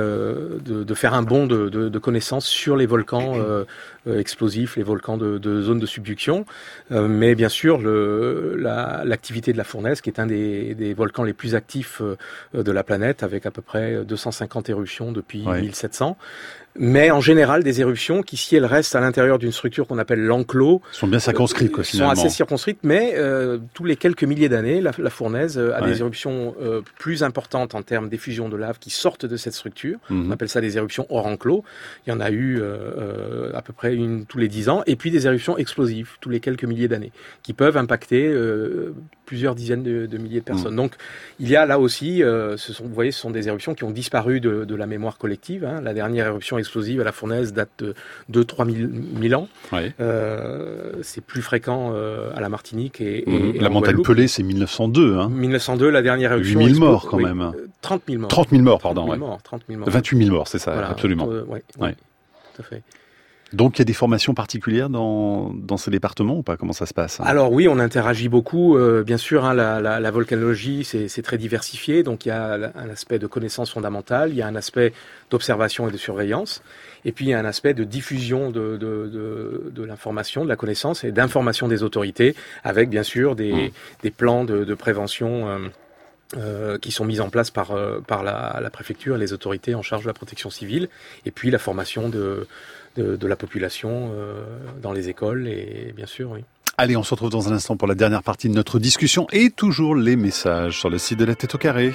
de faire un bond de connaissances sur les volcans explosifs, les volcans de zones de subduction, mais bien sûr l'activité de la fournaise, qui est un des volcans les plus actifs de la planète, avec à peu près 250 éruptions depuis 1700. Mais en général, des éruptions qui, si elles restent à l'intérieur d'une structure qu'on appelle l'enclos, sont bien circonscrites, finalement. Sont assez circonscrites, mais tous les quelques milliers d'années, la fournaise a des éruptions plus importantes en termes d'effusion de lave qui sortent de cette structure. On appelle ça des éruptions hors enclos. Il y en a eu à peu près une tous les 10 ans, et puis des éruptions explosives tous les quelques milliers d'années, qui peuvent impacter plusieurs dizaines de milliers de personnes. Donc, il y a là aussi, vous voyez, ce sont des éruptions qui ont disparu de la mémoire collective. La dernière éruption explosive à la fournaise date de 2-3 000 ans. C'est plus fréquent à la Martinique et la montagne Pelée, c'est 1902. 1902, la dernière éruption. 8 000 morts quand même. 30 000 morts. 30 000 morts, pardon. 30 000 morts. 28 000 morts, c'est ça, voilà, absolument. Tout à fait. Donc il y a des formations particulières dans ces départements ou pas ? Comment ça se passe ? Alors oui, on interagit beaucoup. Bien sûr, la volcanologie, c'est très diversifié. Donc il y a un aspect de connaissance fondamentale, il y a un aspect d'observation et de surveillance. Et puis il y a un aspect de diffusion de l'information, de la connaissance et d'information des autorités, avec bien sûr des plans de prévention qui sont mis en place par la préfecture et les autorités en charge de la protection civile. Et puis la formation de la population dans les écoles, et bien sûr, oui. Allez, on se retrouve dans un instant pour la dernière partie de notre discussion et toujours les messages sur le site de la Tête au Carré.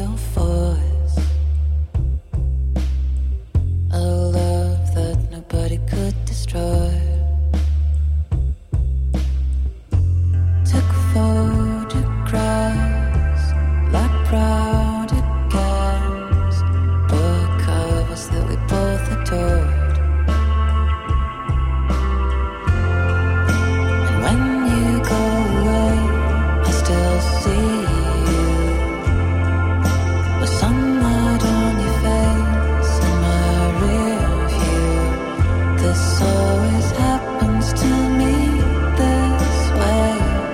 real force. A love that nobody could destroy. Took photographs like proud against book covers that we both adored. And when you go away, I still see you with sunlight on your face and my rear view. This always happens to me this way.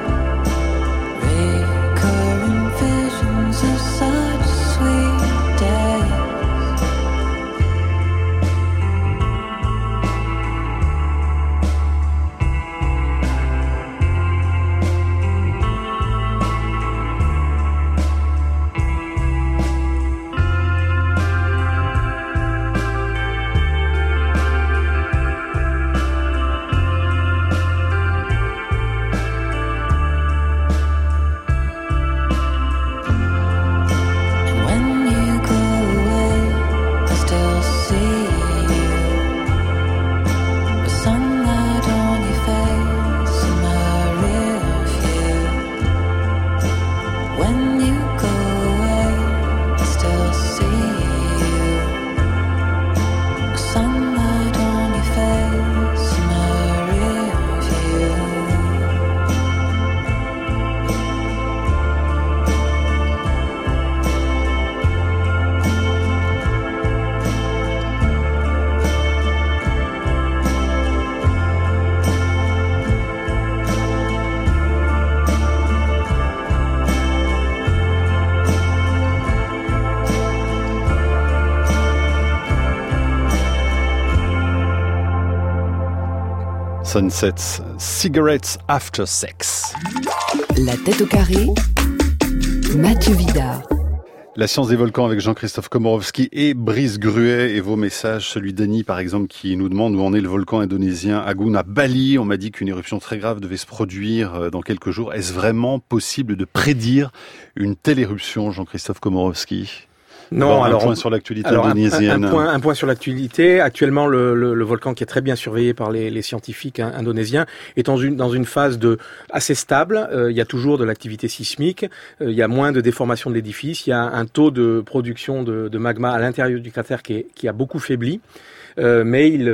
Recurring visions of such sweet days. And when you go away, I still see you with sunlight on your face and my rear view. When you go away, I still see you with sunlight on your face and my rear view. Sunsets, Cigarettes After Sex. La tête au carré, Mathieu Vidard. La science des volcans avec Jean-Christophe Komorowski et Brice Gruet, et vos messages, celui d'Annie par exemple qui nous demande où en est le volcan indonésien Agung à Bali. On m'a dit qu'une éruption très grave devait se produire dans quelques jours. Est-ce vraiment possible de prédire une telle éruption, Jean-Christophe Komorowski ? Non, un point sur l'actualité indonésienne. Un point sur l'actualité. Actuellement, le volcan qui est très bien surveillé par les scientifiques indonésiens est dans une phase assez stable. Il y a toujours de l'activité sismique. Il y a moins de déformation de l'édifice. Il y a un taux de production de magma à l'intérieur du cratère qui a beaucoup faibli. Mais il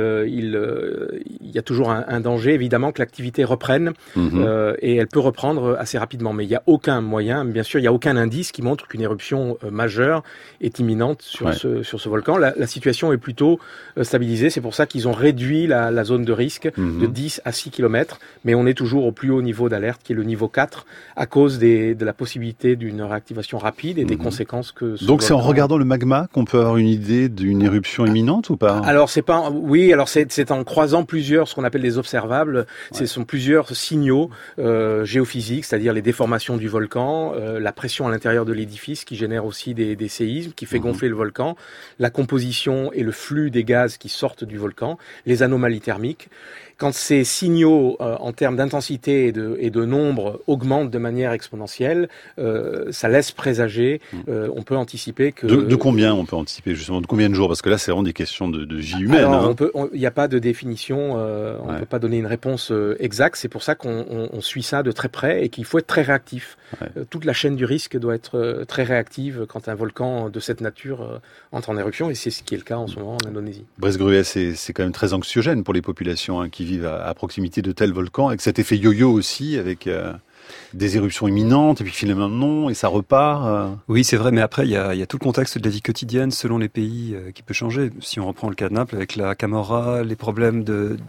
y a toujours un danger, évidemment, que l'activité reprenne, et elle peut reprendre assez rapidement. Mais il n'y a aucun moyen, bien sûr, il n'y a aucun indice qui montre qu'une éruption majeure est imminente sur ce volcan. La situation est plutôt stabilisée. C'est pour ça qu'ils ont réduit la zone de risque de 10 à 6 km. Mais on est toujours au plus haut niveau d'alerte, qui est le niveau 4, à cause de la possibilité d'une réactivation rapide et des conséquences que ce Donc volcan... c'est en regardant le magma qu'on peut avoir une idée d'une éruption imminente ou pas ? Alors c'est en croisant ce qu'on appelle des observables. Ce sont plusieurs signaux géophysiques, c'est-à-dire les déformations du volcan, la pression à l'intérieur de l'édifice qui génère aussi des séismes, qui fait gonfler le volcan, la composition et le flux des gaz qui sortent du volcan, les anomalies thermiques. Quand ces signaux, en termes d'intensité et de nombre, augmentent de manière exponentielle, ça laisse présager, on peut anticiper que... De combien on peut anticiper, justement? De combien de jours? Parce que là, c'est vraiment des questions de vie humaine. Alors, il n'y a pas de définition, on ne peut pas donner une réponse exacte. C'est pour ça qu'on suit ça de très près et qu'il faut être très réactif. Toute la chaîne du risque doit être très réactive quand un volcan de cette nature entre en éruption, et c'est ce qui est le cas en ce moment en Indonésie. Brice Gruet, c'est quand même très anxiogène pour les populations qui vivent à proximité de tels volcans, avec cet effet yo-yo aussi, avec des éruptions imminentes, et puis finalement non, et ça repart. Oui, c'est vrai, mais après, il y a tout le contexte de la vie quotidienne selon les pays qui peut changer. Si on reprend le cas de Naples, avec la Camorra, les problèmes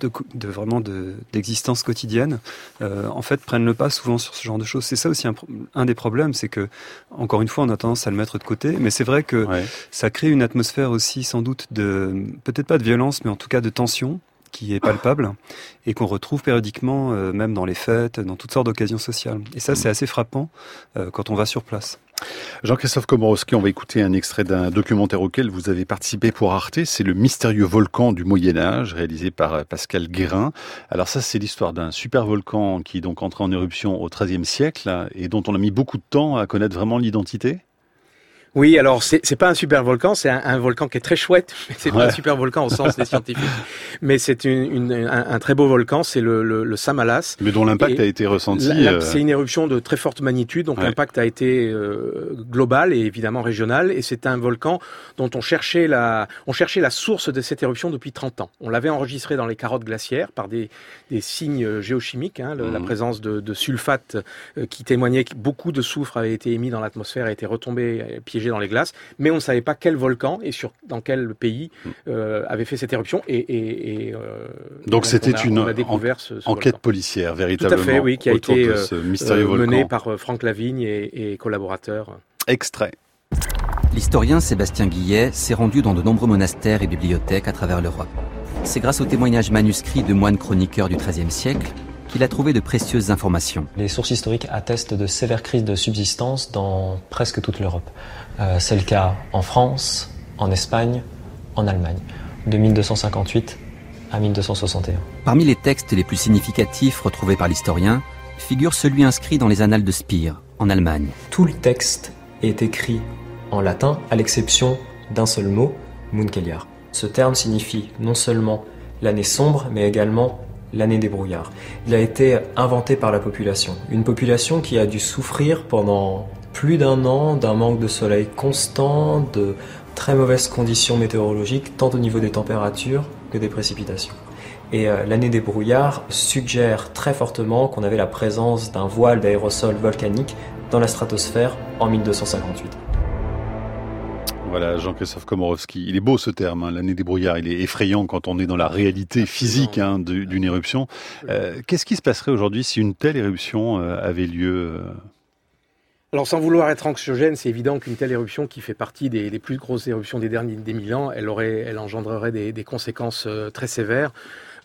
d'existence quotidienne, en fait, prennent le pas souvent sur ce genre de choses. C'est ça aussi un des problèmes, c'est que, encore une fois, on a tendance à le mettre de côté, mais c'est vrai que ça crée une atmosphère aussi, sans doute, peut-être pas de violence, mais en tout cas de tension, qui est palpable et qu'on retrouve périodiquement, même dans les fêtes, dans toutes sortes d'occasions sociales. Et ça, c'est assez frappant quand on va sur place. Jean-Christophe Komorowski, on va écouter un extrait d'un documentaire auquel vous avez participé pour Arte. C'est Le mystérieux volcan du Moyen-Âge, réalisé par Pascal Guérin. Alors ça, c'est l'histoire d'un super volcan qui est donc entré en éruption au XIIIe siècle et dont on a mis beaucoup de temps à connaître vraiment l'identité. Oui, alors c'est pas un super volcan, c'est un volcan qui est très chouette, mais c'est pas un super volcan au sens des scientifiques. Mais c'est un très beau volcan, c'est le Samalas. Mais dont l'impact a été ressenti. C'est une éruption de très forte magnitude, donc l'impact a été global et évidemment régional. Et c'est un volcan dont on cherchait la source de cette éruption depuis 30 ans. On l'avait enregistré dans les carottes glaciaires par des signes géochimiques, la présence de sulfate qui témoignait que beaucoup de soufre avait été émis dans l'atmosphère, a été retombé piégé dans les glaces, mais on ne savait pas quel volcan et dans quel pays avait fait cette éruption. Donc c'était une enquête volcan policière, véritablement. Tout à fait, oui, qui a été menée volcan. par Franck Lavigne et collaborateurs. Extrait. L'historien Sébastien Guillet s'est rendu dans de nombreux monastères et bibliothèques à travers l'Europe. C'est grâce aux témoignages manuscrits de moines chroniqueurs du XIIIe siècle qu'il a trouvé de précieuses informations. Les sources historiques attestent de sévères crises de subsistance dans presque toute l'Europe. C'est le cas en France, en Espagne, en Allemagne, de 1258 à 1261. Parmi les textes les plus significatifs retrouvés par l'historien, figure celui inscrit dans les annales de Spire, en Allemagne. Tout le texte est écrit en latin, à l'exception d'un seul mot, Munkeljahr. Ce terme signifie non seulement l'année sombre, mais également l'année des brouillards. Il a été inventé par la population. Une population qui a dû souffrir pendant plus d'1 an d'un manque de soleil constant, de très mauvaises conditions météorologiques, tant au niveau des températures que des précipitations. Et l'année des brouillards suggère très fortement qu'on avait la présence d'un voile d'aérosol volcanique dans la stratosphère en 1258. Voilà, Jean-Christophe Komorowski. Il est beau ce terme, l'année des brouillards. Il est effrayant quand on est dans la réalité physique d'une éruption. Qu'est-ce qui se passerait aujourd'hui si une telle éruption avait lieu Alors, sans vouloir être anxiogène, c'est évident qu'une telle éruption qui fait partie des plus grosses éruptions des derniers 1000 ans, elle engendrerait des conséquences très sévères.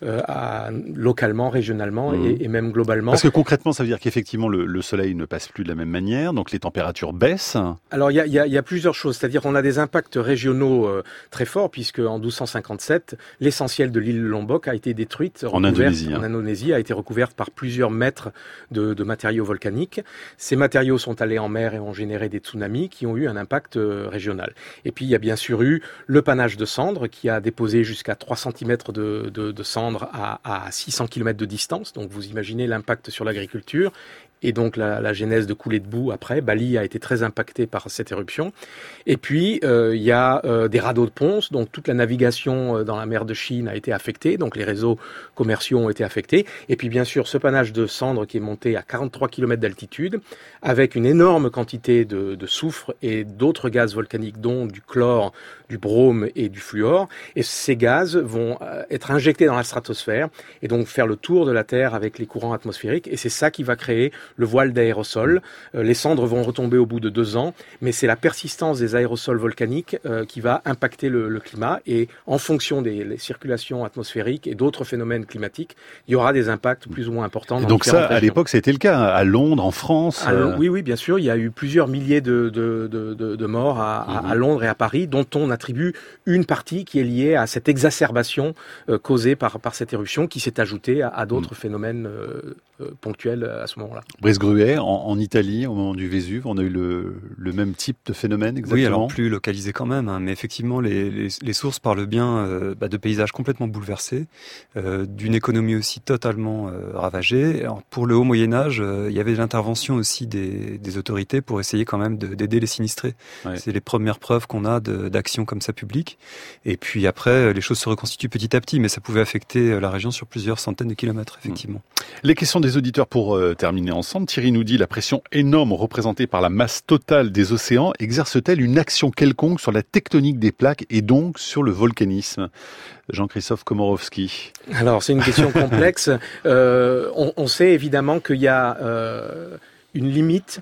Localement, régionalement et même globalement. Parce que concrètement, ça veut dire qu'effectivement le soleil ne passe plus de la même manière, donc les températures baissent. Alors il y a plusieurs choses, c'est-à-dire qu'on a des impacts régionaux très forts, puisque en 1257, l'essentiel de l'île Lombok a été détruite en Indonésie, a été recouverte par plusieurs mètres de matériaux volcaniques. Ces matériaux sont allés en mer et ont généré des tsunamis qui ont eu un impact régional. Et puis il y a bien sûr eu le panache de cendres qui a déposé jusqu'à 3 cm de cendres à 600 km de distance, donc vous imaginez l'impact sur l'agriculture et donc la genèse de coulées de boue après. Bali a été très impacté par cette éruption. Et puis, il y a des radeaux de ponce, donc toute la navigation dans la mer de Chine a été affectée, donc les réseaux commerciaux ont été affectés. Et puis, bien sûr, ce panache de cendres qui est monté à 43 km d'altitude, avec une énorme quantité de soufre et d'autres gaz volcaniques, dont du chlore, du brome et du fluor. Et ces gaz vont être injectés dans la stratosphère et donc faire le tour de la Terre avec les courants atmosphériques. Et c'est ça qui va créer le voile d'aérosols. Les cendres vont retomber au bout de 2 ans, mais c'est la persistance des aérosols volcaniques qui va impacter le climat. Et en fonction des circulations atmosphériques et d'autres phénomènes climatiques, il y aura des impacts plus ou moins importants. Donc ça, à l'époque, c'était le cas à Londres, en France. Oui, bien sûr. Il y a eu plusieurs milliers de morts à Londres et à Paris, dont on attribue une partie qui est liée à cette exacerbation causée par cette éruption, qui s'est ajoutée à d'autres phénomènes ponctuels à ce moment-là. Brice Gruet, en Italie, au moment du Vésuve, on a eu le même type de phénomène exactement. Oui, alors plus localisé quand même, mais effectivement les sources parlent bien de paysages complètement bouleversés, d'une économie aussi totalement ravagée. Alors, pour le haut Moyen-Âge, il y avait l'intervention aussi des autorités pour essayer quand même d'aider les sinistrés. Ouais. C'est les premières preuves qu'on a d'action comme ça publique. Et puis après, les choses se reconstituent petit à petit, mais ça pouvait affecter la région sur plusieurs centaines de kilomètres, effectivement. Les questions des auditeurs pour terminer ensemble. Thierry nous dit, la pression énorme représentée par la masse totale des océans exerce-t-elle une action quelconque sur la tectonique des plaques et donc sur le volcanisme ? Jean-Christophe Komorowski. Alors, c'est une question complexe. On sait évidemment qu'il y a une limite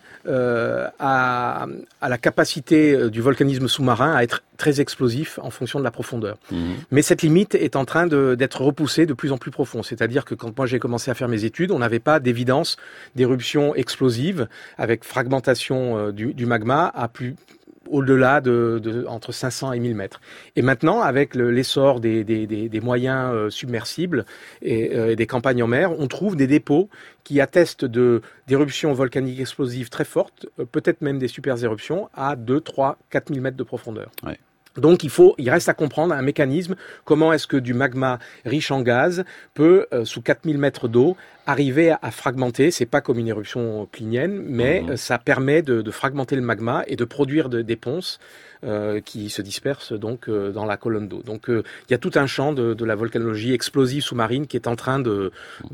à la capacité du volcanisme sous-marin à être très explosif en fonction de la profondeur. Mais cette limite est en train d'être repoussée de plus en plus profond. C'est-à-dire que quand moi j'ai commencé à faire mes études, on n'avait pas d'évidence d'éruption explosive avec fragmentation du magma à plus au-delà de entre 500 et 1000 mètres. Et maintenant, avec l'essor des moyens submersibles et des campagnes en mer, on trouve des dépôts qui attestent d'éruptions volcaniques explosives très fortes, peut-être même des super éruptions, à 2, 3, 4000 mètres de profondeur. Ouais. Donc il reste à comprendre un mécanisme, comment est-ce que du magma riche en gaz peut, sous 4000 mètres d'eau, arriver à fragmenter. C'est pas comme une éruption plinienne, mais ça permet de fragmenter le magma et de produire des ponces qui se dispersent donc dans la colonne d'eau. Donc il y a tout un champ de la volcanologie explosive sous-marine qui est en train de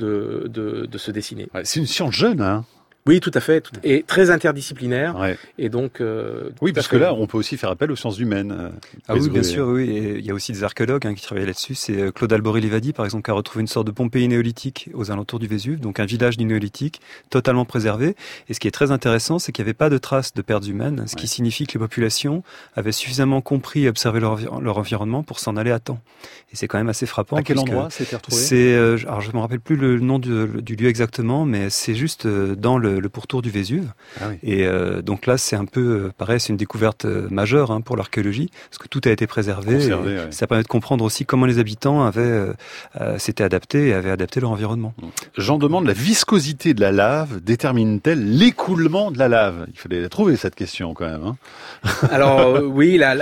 se dessiner. Ouais, c'est une science jeune, hein. Oui, tout à fait, et très interdisciplinaire. Ouais. Et donc, oui, parce que là, on peut aussi faire appel aux sciences humaines. Ah oui, bien sûr, oui. Et il y a aussi des archéologues qui travaillent là-dessus. C'est Claude Albory-Livadi, par exemple, qui a retrouvé une sorte de Pompéi néolithique aux alentours du Vésuve, donc un village du néolithique totalement préservé. Et ce qui est très intéressant, c'est qu'il n'y avait pas de traces de pertes humaines, ce qui signifie que les populations avaient suffisamment compris et observé leur environnement pour s'en aller à temps. Et c'est quand même assez frappant. À quel endroit c'était retrouvé ? Alors je me rappelle plus le nom du lieu exactement, mais c'est juste dans le pourtour du Vésuve. Ah oui. Et donc là, c'est un peu pareil, c'est une découverte majeure pour l'archéologie, parce que tout a été préservé. Ouais. Ça permet de comprendre aussi comment les habitants s'étaient adaptés et avaient adapté leur environnement. J'en demande, la viscosité de la lave détermine-t-elle l'écoulement de la lave ? Il fallait la trouver, cette question, quand même. Hein. Alors oui, on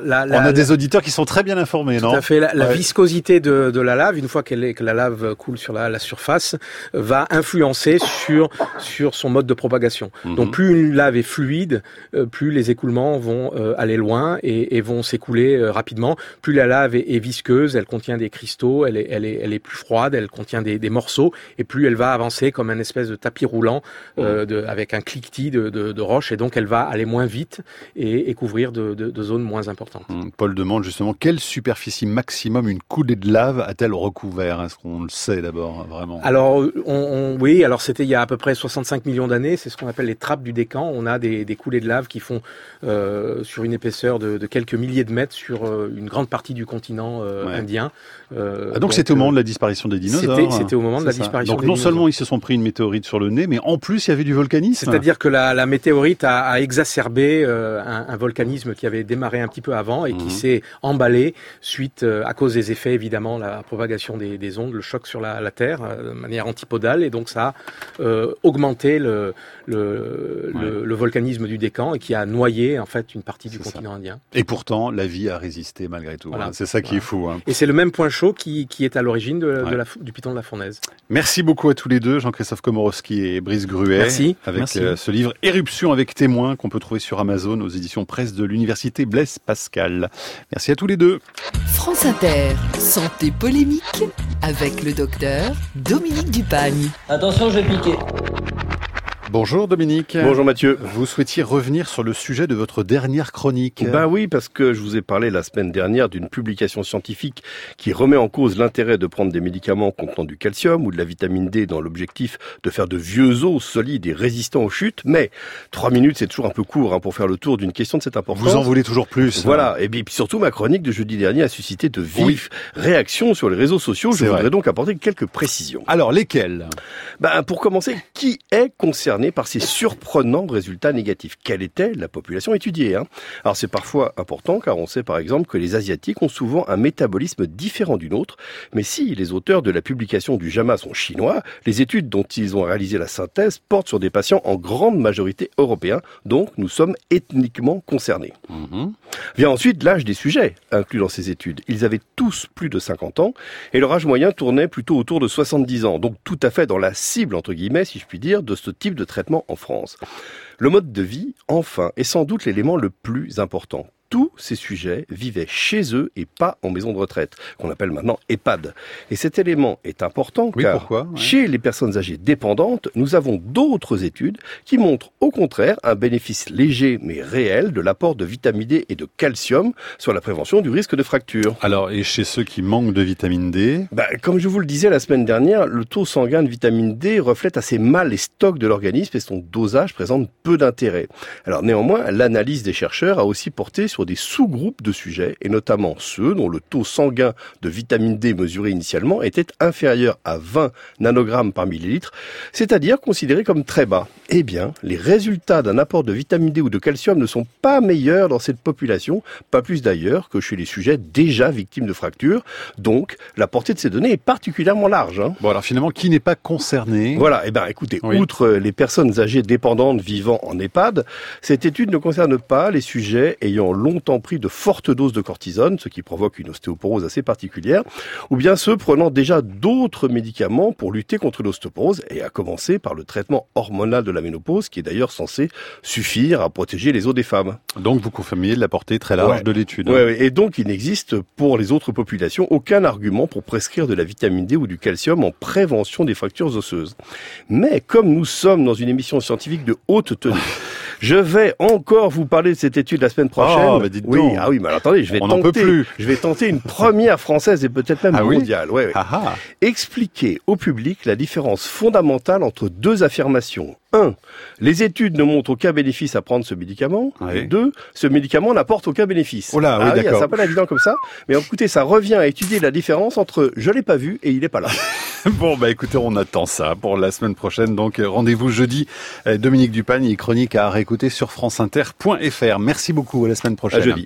a des auditeurs qui sont très bien informés, non ? Tout à fait. La viscosité de la lave, une fois que la lave coule sur la surface, va influencer sur son mode de propagation. Donc plus une lave est fluide, plus les écoulements vont aller loin et vont s'écouler rapidement. Plus la lave est visqueuse, elle contient des cristaux, elle est plus froide, elle contient des morceaux, et plus elle va avancer comme un espèce de tapis roulant avec un cliquetis de roches, et donc elle va aller moins vite et couvrir de zones moins importantes. Paul demande justement quelle superficie maximum une coulée de lave a-t-elle recouvert ? Est-ce qu'on le sait d'abord, vraiment ? Alors, oui, alors c'était il y a à peu près 65 millions d'années, c'est ce qu'on appelle les trappes du Décan. On a des coulées de lave qui font sur une épaisseur de quelques milliers de mètres sur une grande partie du continent indien. Donc c'était au moment de la disparition des dinosaures. C'était au moment de la disparition des dinosaures. Donc non seulement ils se sont pris une météorite sur le nez, mais en plus il y avait du volcanisme. C'est-à-dire que la météorite a exacerbé un volcanisme qui avait démarré un petit peu avant et qui s'est emballé suite à cause des effets, évidemment, la propagation des ondes, le choc sur la Terre de manière antipodale, et donc ça a augmenté le volcanisme du Décan et qui a noyé en fait une partie du continent indien. Et pourtant, la vie a résisté malgré tout. Voilà. C'est ça qui est fou. Et c'est le même point chaud qui est à l'origine du piton de la fournaise. Merci beaucoup à tous les deux, Jean-Christophe Komorowski et Brice Gruet. Merci. Avec ce livre Éruption avec témoins qu'on peut trouver sur Amazon aux éditions Presse de l'Université Blaise Pascal. Merci à tous les deux. France Inter, santé polémique avec le docteur Dominique Dupagne. Attention, je vais piquer. Bonjour Dominique. Bonjour Mathieu. Vous souhaitiez revenir sur le sujet de votre dernière chronique. Ben oui, parce que je vous ai parlé la semaine dernière d'une publication scientifique qui remet en cause l'intérêt de prendre des médicaments contenant du calcium ou de la vitamine D dans l'objectif de faire de vieux os solides et résistants aux chutes. Mais 3 minutes, c'est toujours un peu court pour faire le tour d'une question de cette importance. Vous en voulez toujours plus. Voilà. Et puis surtout, ma chronique de jeudi dernier a suscité de vives réactions sur les réseaux sociaux. Je voudrais donc apporter quelques précisions. Alors, lesquelles ? Pour commencer, qui est concerné par ces surprenants résultats négatifs? Quelle était la population étudiée? Alors c'est parfois important car on sait par exemple que les Asiatiques ont souvent un métabolisme différent du nôtre, mais si les auteurs de la publication du JAMA sont chinois, les études dont ils ont réalisé la synthèse portent sur des patients en grande majorité européens, donc nous sommes ethniquement concernés. Vient ensuite l'âge des sujets inclus dans ces études. Ils avaient tous plus de 50 ans et leur âge moyen tournait plutôt autour de 70 ans, donc tout à fait dans la cible, entre guillemets, si je puis dire, de ce type de traitement en France. Le mode de vie, enfin, est sans doute l'élément le plus important. Tous ces sujets vivaient chez eux et pas en maison de retraite, qu'on appelle maintenant EHPAD. Et cet élément est important car chez les personnes âgées dépendantes, nous avons d'autres études qui montrent au contraire un bénéfice léger mais réel de l'apport de vitamine D et de calcium sur la prévention du risque de fracture. Alors, et chez ceux qui manquent de vitamine D? Comme je vous le disais la semaine dernière, le taux sanguin de vitamine D reflète assez mal les stocks de l'organisme et son dosage présente peu d'intérêt. Alors néanmoins, l'analyse des chercheurs a aussi porté sur sur des sous-groupes de sujets, et notamment ceux dont le taux sanguin de vitamine D mesuré initialement était inférieur à 20 nanogrammes par millilitre, c'est-à-dire considéré comme très bas. Eh bien, les résultats d'un apport de vitamine D ou de calcium ne sont pas meilleurs dans cette population, pas plus d'ailleurs que chez les sujets déjà victimes de fractures. Donc, la portée de ces données est particulièrement large. Bon, alors finalement, qui n'est pas concerné? Voilà, écoutez, outre les personnes âgées dépendantes vivant en EHPAD, cette étude ne concerne pas les sujets ayant longtemps pris de fortes doses de cortisone, ce qui provoque une ostéoporose assez particulière, ou bien ceux prenant déjà d'autres médicaments pour lutter contre l'ostéoporose, et à commencer par le traitement hormonal de la ménopause, qui est d'ailleurs censé suffire à protéger les os des femmes. Donc vous confirmiez la portée très large de l'étude. Oui, et donc il n'existe pour les autres populations aucun argument pour prescrire de la vitamine D ou du calcium en prévention des fractures osseuses. Mais comme nous sommes dans une émission scientifique de haute tenue, je vais encore vous parler de cette étude la semaine prochaine. Oh, bah dites donc. Oui, mais alors, attendez, je vais tenter une première française et peut-être même mondiale. Oui. Expliquer au public la différence fondamentale entre deux affirmations. 1. Les études ne montrent aucun bénéfice à prendre ce médicament. Et 2. Ce médicament n'apporte aucun bénéfice. Oh là, oui, d'accord. C'est pas évident comme ça. Mais écoutez, ça revient à étudier la différence entre je l'ai pas vu et il est pas là. Bon, écoutez, on attend ça pour la semaine prochaine. Donc, rendez-vous jeudi. Dominique Dupagne, chronique à réécouter sur franceinter.fr. Merci beaucoup. À la semaine prochaine. À jeudi.